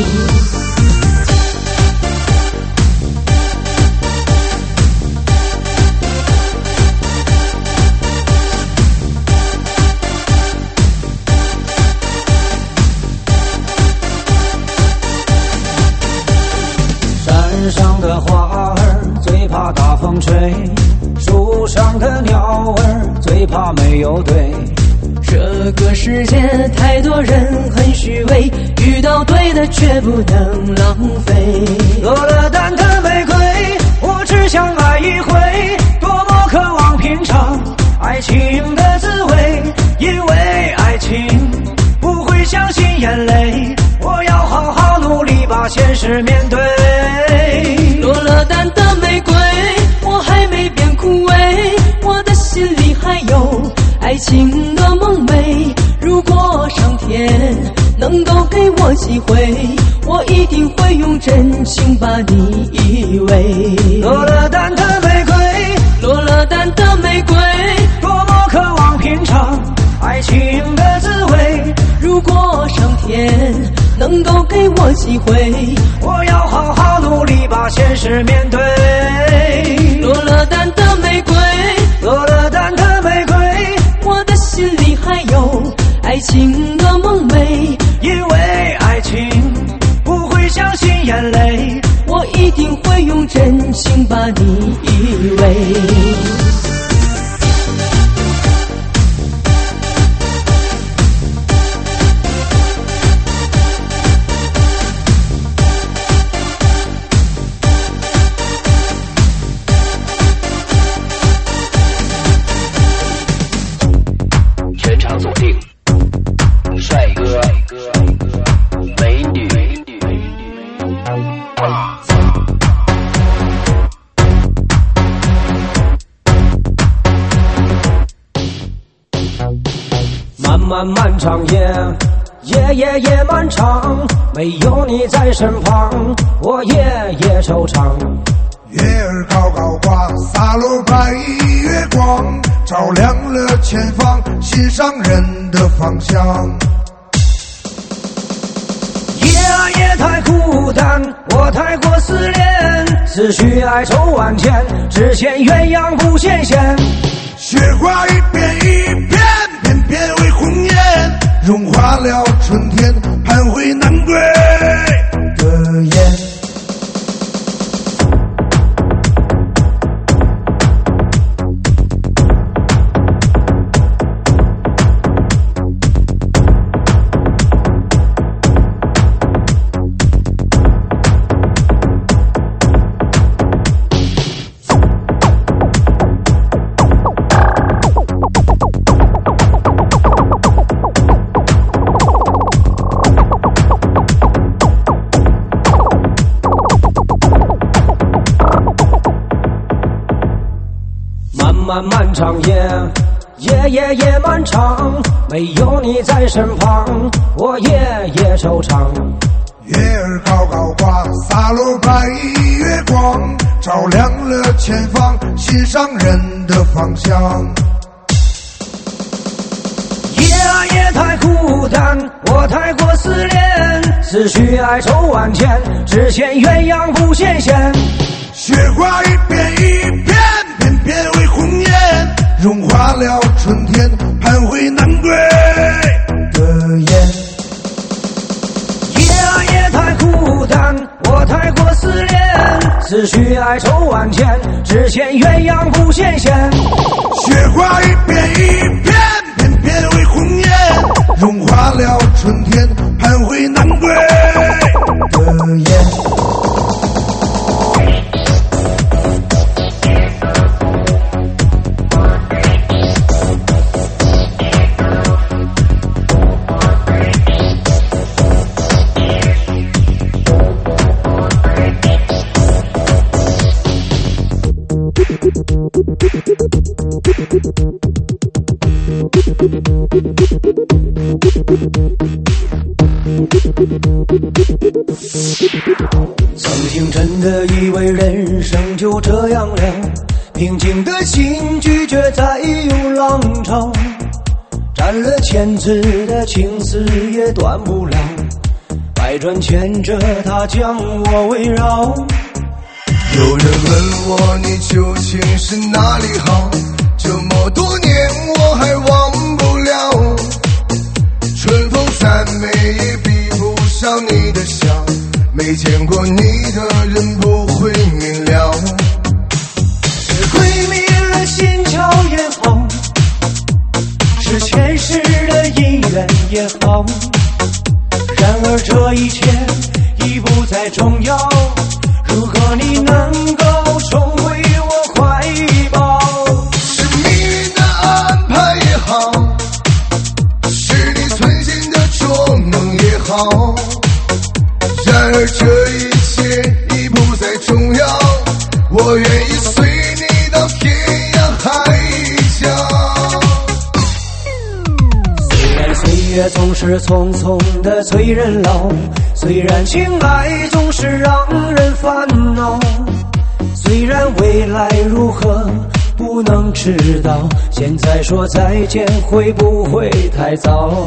山上的花儿最怕大风吹，树上的鸟儿最怕没有对。 这个世界太多人很虚伪，遇到对的绝不能浪费。 落了单的玫瑰，我只想爱一回，多么渴望品尝爱情的滋味，因为爱情不会相信眼泪，我要好好努力把现实面对。 落了单的玫瑰，我还没变枯萎，我的心里还有爱情的梦寐。如果上天能够给我机真心把你依偎。 落了单的玫瑰， 落了单的玫瑰， 多么渴望品尝爱情的滋味。 如果上天能够给我机会， 我要好好努力把现实面对。 落了单的玫瑰， 落了单的玫瑰， 我的心里还有爱情的梦寐。 因为爱情不会相信眼泪， 我一定会用真心把你依偎。 全场锁定，帅哥、美女。 漫漫漫长夜漫长，没有你在身旁，我夜惆怅。 月儿高高挂，洒落白月光，照亮了前方，心上人的方向。 夜太孤单，我太过思念，思绪哀愁万千，只羡鸳鸯不羡仙。 雪花一片一片，片片为红颜，融化了春天，盼回南归的雁。 漫漫长夜漫长，没有你在身旁，我夜惆怅。 月儿高高挂，洒落白月光，照亮了前方，心上人的方向。 夜太孤单，我太过思念，思绪哀愁万千，只羡鸳鸯不羡仙。 雪花一片一片，片片为红颜，融化了春天，盼回南归的雁。 夜太孤单，我太过思念，思绪哀愁万千，只羡鸳鸯不羡仙。 雪花一片一片，片片为红颜，融化了春天，盼回南归的雁。 曾经真的以为人生就这样了，平静的心拒绝再有浪潮，斩了千次的情丝也断不了，百转千折它将我围绕。 有人问我你究竟是哪里好，这么多年我还忘不了，春风再美也比不上你的笑，没见过你的人不会明了。 是鬼迷了心窍也好，是前世的姻缘也好，然而这一切已不再重要，如果你能够重回我怀抱。 是命运的安排也好，是你存心的捉弄也好，然而这一切已不再重要，我愿意随你到天涯海角。 虽然岁月总是是匆匆的催人老，虽然情爱总是让人烦恼，虽然未来如何不能知道，现在说再见会不会太早？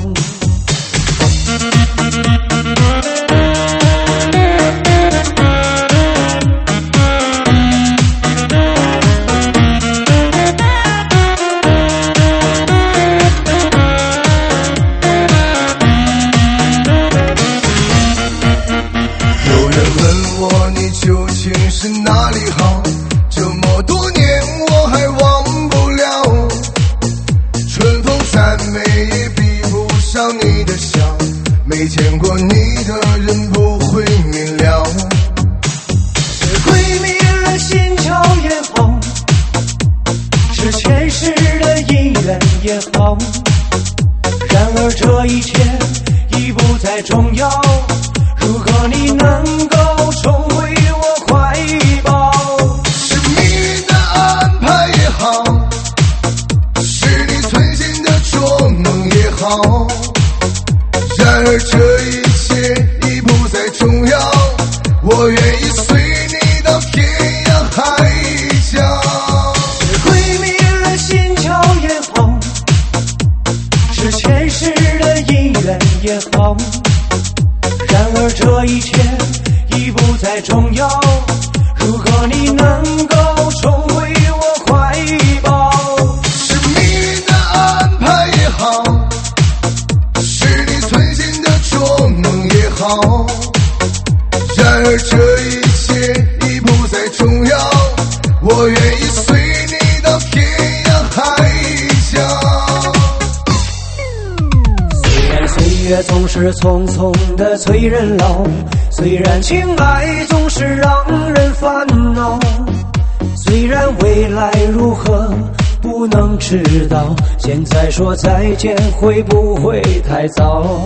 有人问我你究竟是哪里好，这么多年我还忘不了，春风再美也比不上你的笑，没见过你的人不会明了。 是鬼迷了心窍也好，是前世的姻缘也好，然而这一切已不再重要，如果你能够重回我怀抱。 是命运的安排也好，是你存心的捉弄也好，然而这一切已不再重要，我愿意随你到天涯海角。 是鬼迷了心窍也好，是前世的姻缘也好，然而这一切已不再重要，如果你能够重回我怀抱。 是命运的安排也好，是你存心的捉弄也好，然而这一切已不再重要，我愿意随你到天涯海角。 虽然岁月总是匆匆的催人老，虽然情爱总是让人烦恼，虽然未来如何不能知道，现在说再见会不会太早？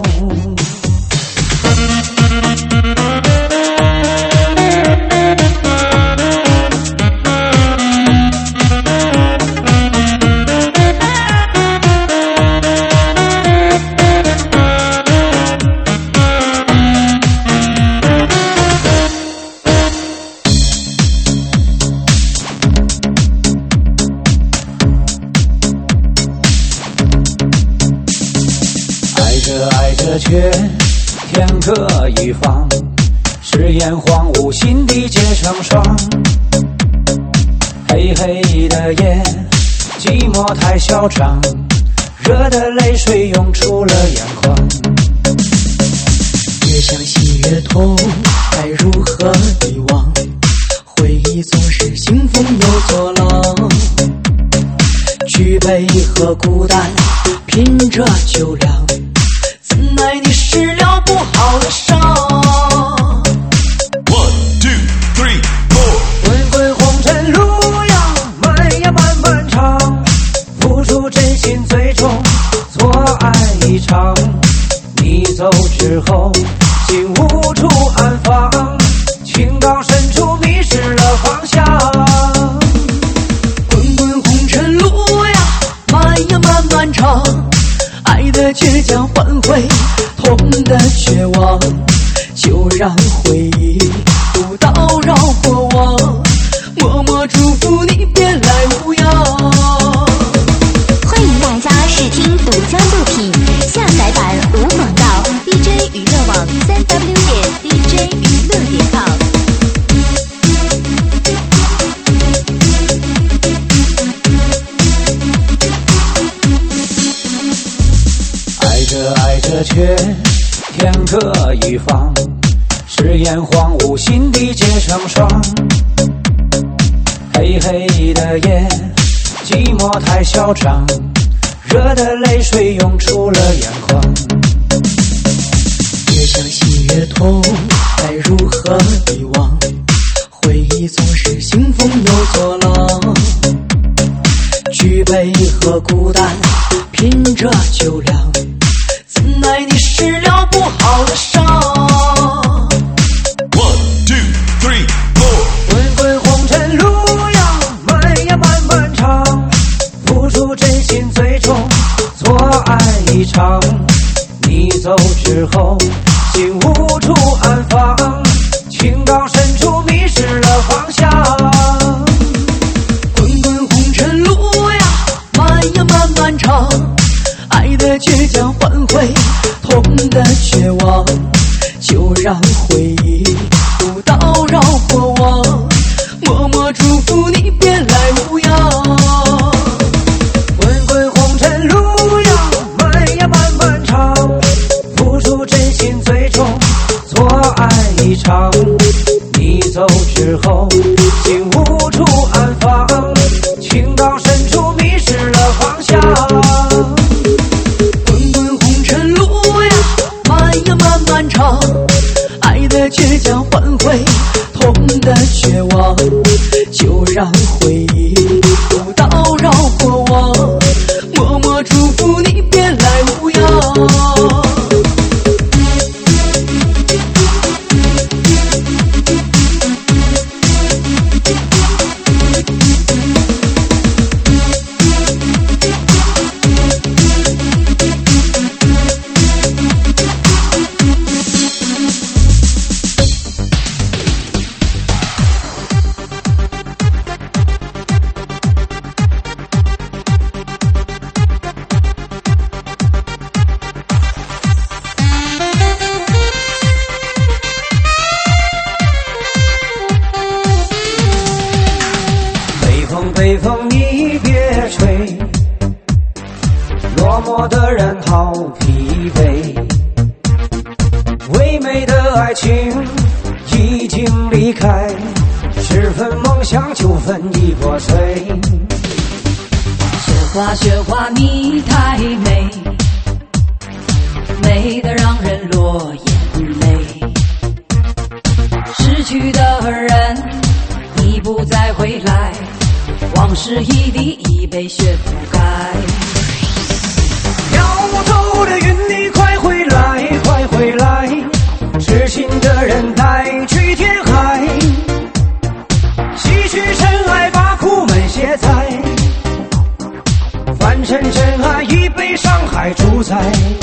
爱着却天各一方，誓言荒芜，心底结成霜。黑黑的夜，寂寞太嚣张，热的泪水涌出了眼眶。 越想喜越痛，该如何遗忘？回忆总是兴风又作浪，举杯和孤单拼着酒量，怎奈你失了不好的伤。 One, two, three, four。 滚滚红尘路呀，漫呀漫漫长，付出真心最终错爱一场。你走之后，心无处安放，情到深处迷失了方向。 滚滚红尘路呀，漫呀漫漫长，爱的倔强换回痛的绝望，就让回忆不打扰过往，默默祝福你别来无恙。 欢迎大家试听独家作品，下载版无广告 DJ 娱乐网3w.dj娱乐.com。 爱着却天各一方，誓言荒芜，心底结成霜。黑黑的夜，寂寞太嚣张，热的泪水涌出了眼眶。 越想喜越痛，该如何遗忘？回忆总是兴风又作浪，举杯和孤单拼着酒量，怎奈你失了不好的伤。 One, two, three, four。 滚滚红尘路呀，漫呀漫漫长，付出真心最终错爱一场。 之后，心无处安放，情到深处迷失了方向。 滚滚红尘路呀，漫呀漫漫长，爱的倔强换回痛的绝望，就让回忆不打扰过往，默默祝福你别来无恙。 滚滚红尘路呀，漫呀漫漫长，付出真心最终错爱一场。你走之后，心无处安放，情到深处迷失了方向。 滚滚红尘路呀，漫呀漫漫长，爱的倔强换回痛的绝望，就让回忆不打扰过往，默默祝福你别来无恙。 北风你别吹，落寞的人好疲惫，唯美的爱情已经离开，10分梦想9分已破碎。 雪花你太美，美得让人落眼泪，失去的人已不再回来，往事一滴已被雪覆盖。 要走的云你快回来，快回来，痴心的人带去天海，洗去尘埃，把苦闷卸载，凡尘真爱已被伤害主宰。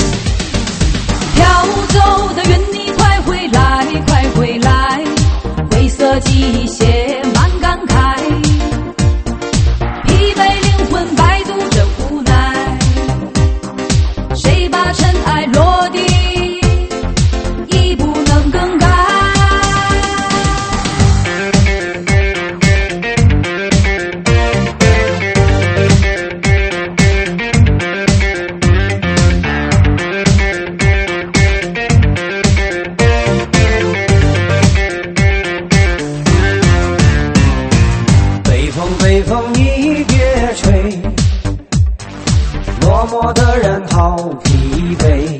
飘走的云你快回来，快回来，灰色记忆写满感慨，疲惫灵魂摆渡着无奈，谁把尘埃落地已不能更改。 北风你别吹，落寞的人好疲惫，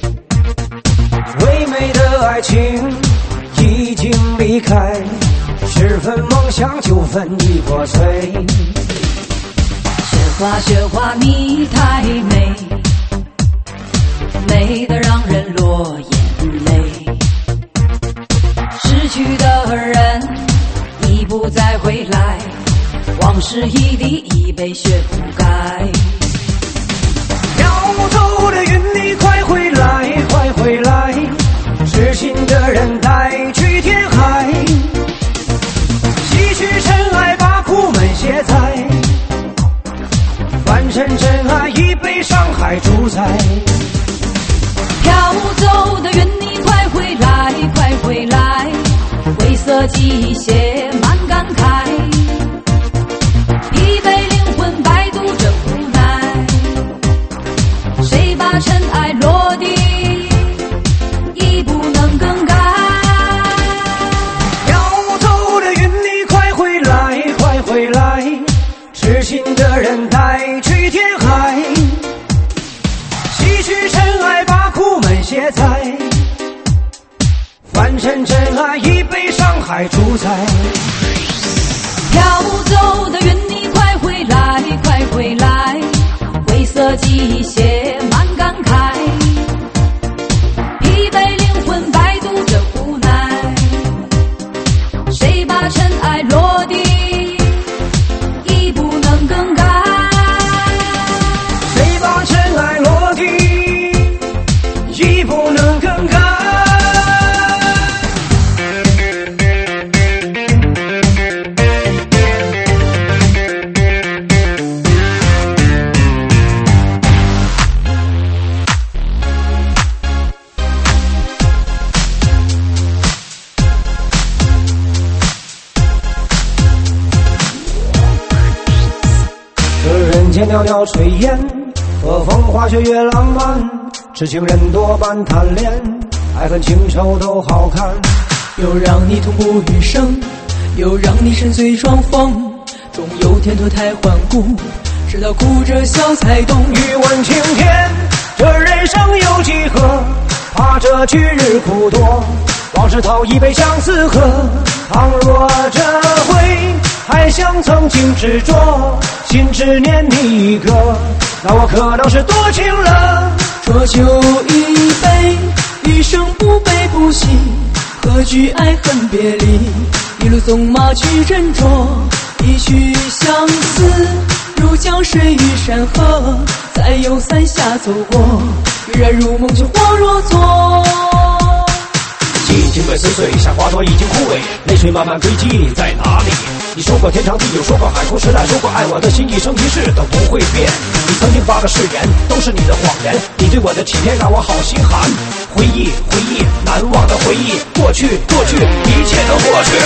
唯美的爱情已经离开，10分梦想9分已破碎。 雪花你太美，美得让人落眼泪，失去的人已不再回来，往事一滴已被雪覆盖。 要走的云你快回来，快回来，痴心的人带去天海，洗去尘埃，把苦闷卸载，凡尘真爱已被伤害主宰。 飘走的云你快回来，快回来，灰色记忆写满感慨，疲惫灵魂摆渡着无奈，谁把尘埃落地已不能更改。 要走的云你快回来，快回来，痴心的人带去天海，洗去尘埃，把苦闷卸载，凡尘真爱已被伤害主宰。 飘走的云你快回来，快回来，灰色记忆写满感慨，疲惫灵魂摆渡着无奈，谁把尘埃落地已不能更改。 谁把尘埃落地已不能更间袅袅炊烟，和风花雪月浪漫，痴情人多半贪恋，爱恨情仇都好看。 又让你痛不欲生，又让你沉醉双峰，终有天脱胎换骨，直到哭着笑才懂。 欲问青天，这人生有几何？怕这去日苦多，往事讨一杯相思喝。倘若这回还像曾经执着，心只念你一个，那我可能是多情了。 浊酒一杯，余生不悲不喜，何惧爱恨别离？一路纵马去斟酌，一曲相思如江水与山河，再有伞下走过，跃然入梦就恍若昨。 记忆经被撕碎，像花朵已经枯萎，泪水慢慢堆积，在哪里？你说过天长地久，说过海枯石烂，说过爱我的心一生一世都不会变。你曾经发的誓言都是你的谎言，你对我的欺骗让我好心寒。回忆，回忆，难忘的回忆，过去，过去，一切都过去。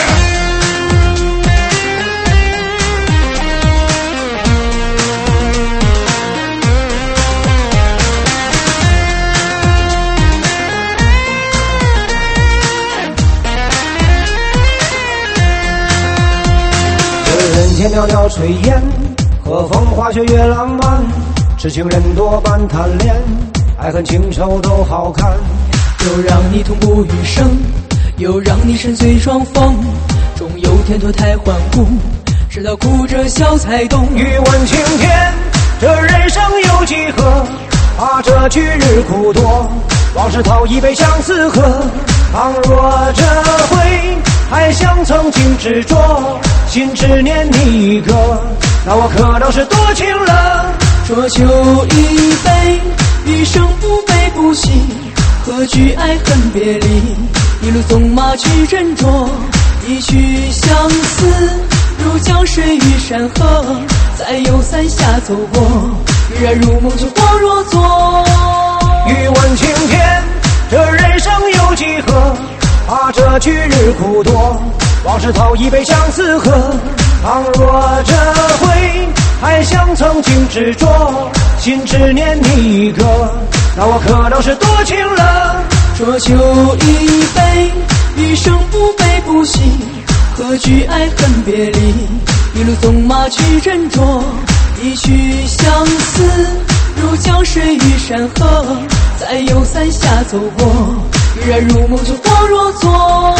人间袅袅炊烟，和风花雪月浪漫，痴情人多半贪恋，爱恨情仇都好看。 又让你痛不欲生，又让你沉醉双峰，终有天脱胎换骨，直到哭着笑才懂。 欲问青天，这人生有几何？怕这去日苦多，往事讨一杯相思喝。倘若这回还像曾经执着，心只念你一个，那我可能是多情了。 浊酒一杯，余生不悲不喜，何惧爱恨别离？一路纵马去斟酌，一曲相思如江水与山河，再有伞下走过，跃然入梦就恍若昨。 欲问青天，这人生有几何？怕这去日苦多，往事讨一杯相思喝。倘若这回还像曾经执着，心只念你一个，那我可能是多情了。 浊酒一杯，余生不悲不喜，何惧爱恨别离？一路纵马去斟酌，一曲相思如江水与山河，再有伞下走过，跃然入梦就恍若昨。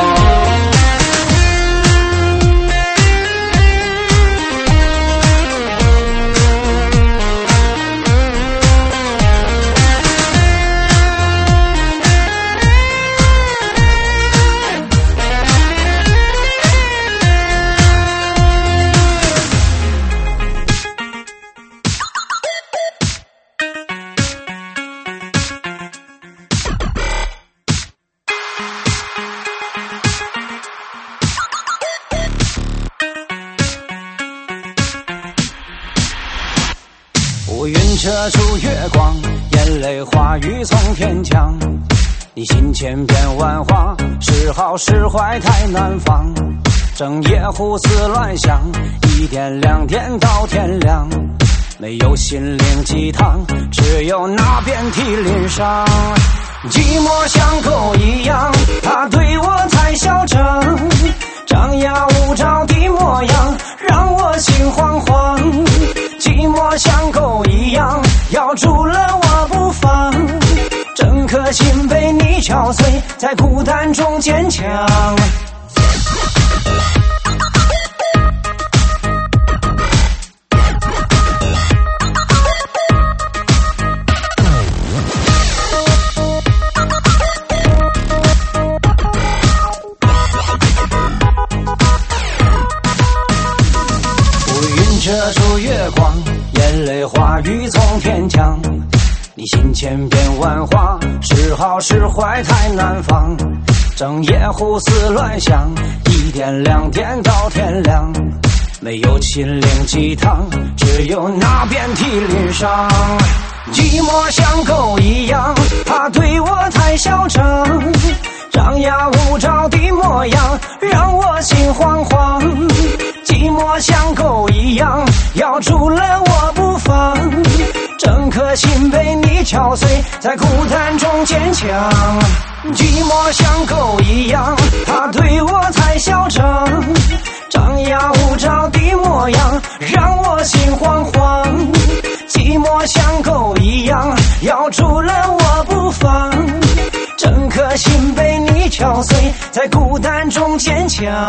乌云遮住月光，眼泪化雨从天降。你心千变万化，是好是坏太难防。整夜胡思乱想，一点两点到天亮。没有心灵鸡汤，只有那遍体鳞伤。寂寞像狗一样，它对我太嚣张，张牙舞爪的模样让我心惶惶。寂寞像狗一样，咬住了我不放，整颗心被你敲碎，在孤单中坚强。遮住月光，眼泪化雨从天降。你心千变万化，是好是坏太难防。整夜胡思乱想，一点两点到天亮。没有心灵鸡汤，只有那遍体鳞伤。寂寞像狗一样，它对我太嚣张，张牙舞爪的模样让我心惶惶。寂寞像狗一样，咬住了我不在孤单中坚强，寂寞像狗一样，他对我才嚣张，张牙舞爪的模样让我心慌慌，寂寞像狗一样咬住了我不放，整颗心被你敲碎，在孤单中坚强。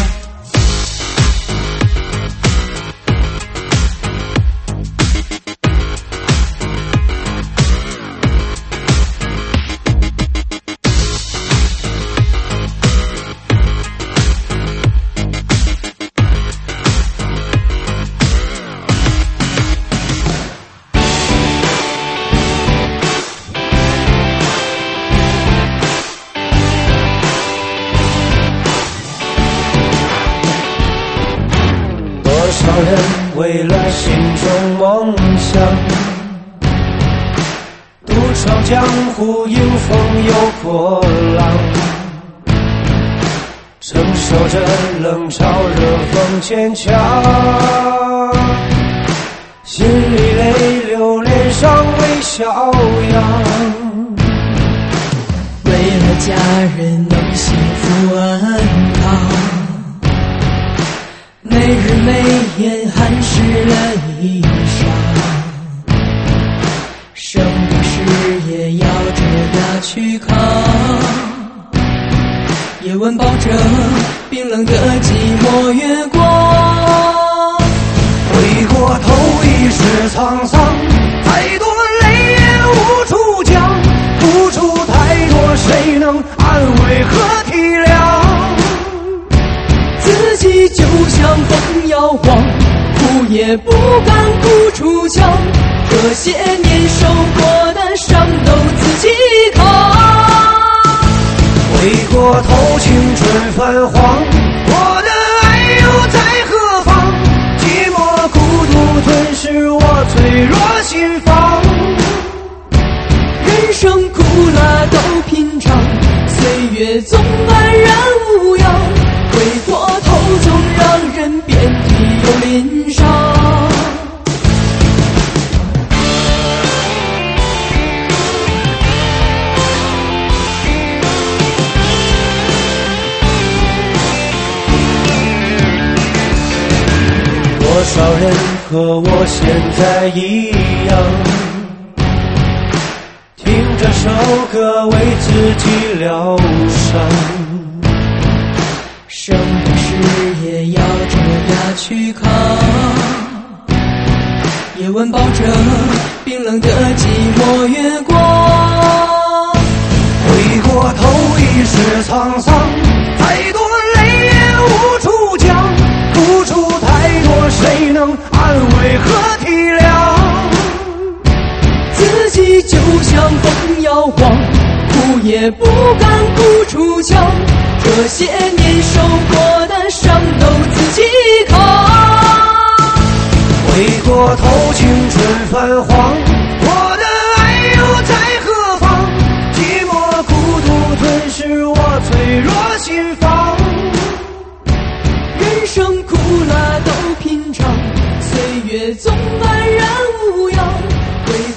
多少人为了心中梦想，独闯江湖，迎风又破浪，承受着冷嘲热讽坚强，心里泪流，脸上微笑扬。 为了家人能幸福安康，没日没夜汗湿了衣裳，生的事也要这样去扛，夜晚抱着冰冷的寂寞月光， 回过头已是沧桑，太多泪眼无处讲，付出太多谁能安慰和体谅， 自己就像风摇晃，哭也不敢哭出腔，这些年受过的伤都自己扛。 回过头青春泛黄，我的爱又在何方，寂寞孤独吞噬我脆弱心房， 人生苦辣都品尝，岁月总安然无恙，回过头总让人遍体有鳞伤。 多少人和我现在一样，听这首歌为自己疗伤， 生的事也要这样去扛，夜晚抱着冰冷的寂寞月光， 回过头已是沧桑，太多泪眼无处讲，付出太多谁能安慰和体谅， 自己就像风摇晃，哭也不敢哭出腔，这些年受过的伤都自己扛。 回过头青春泛黄，我的爱又在何方，寂寞孤独吞噬我脆弱心房， 人生苦辣都品尝，岁月总安然无恙，回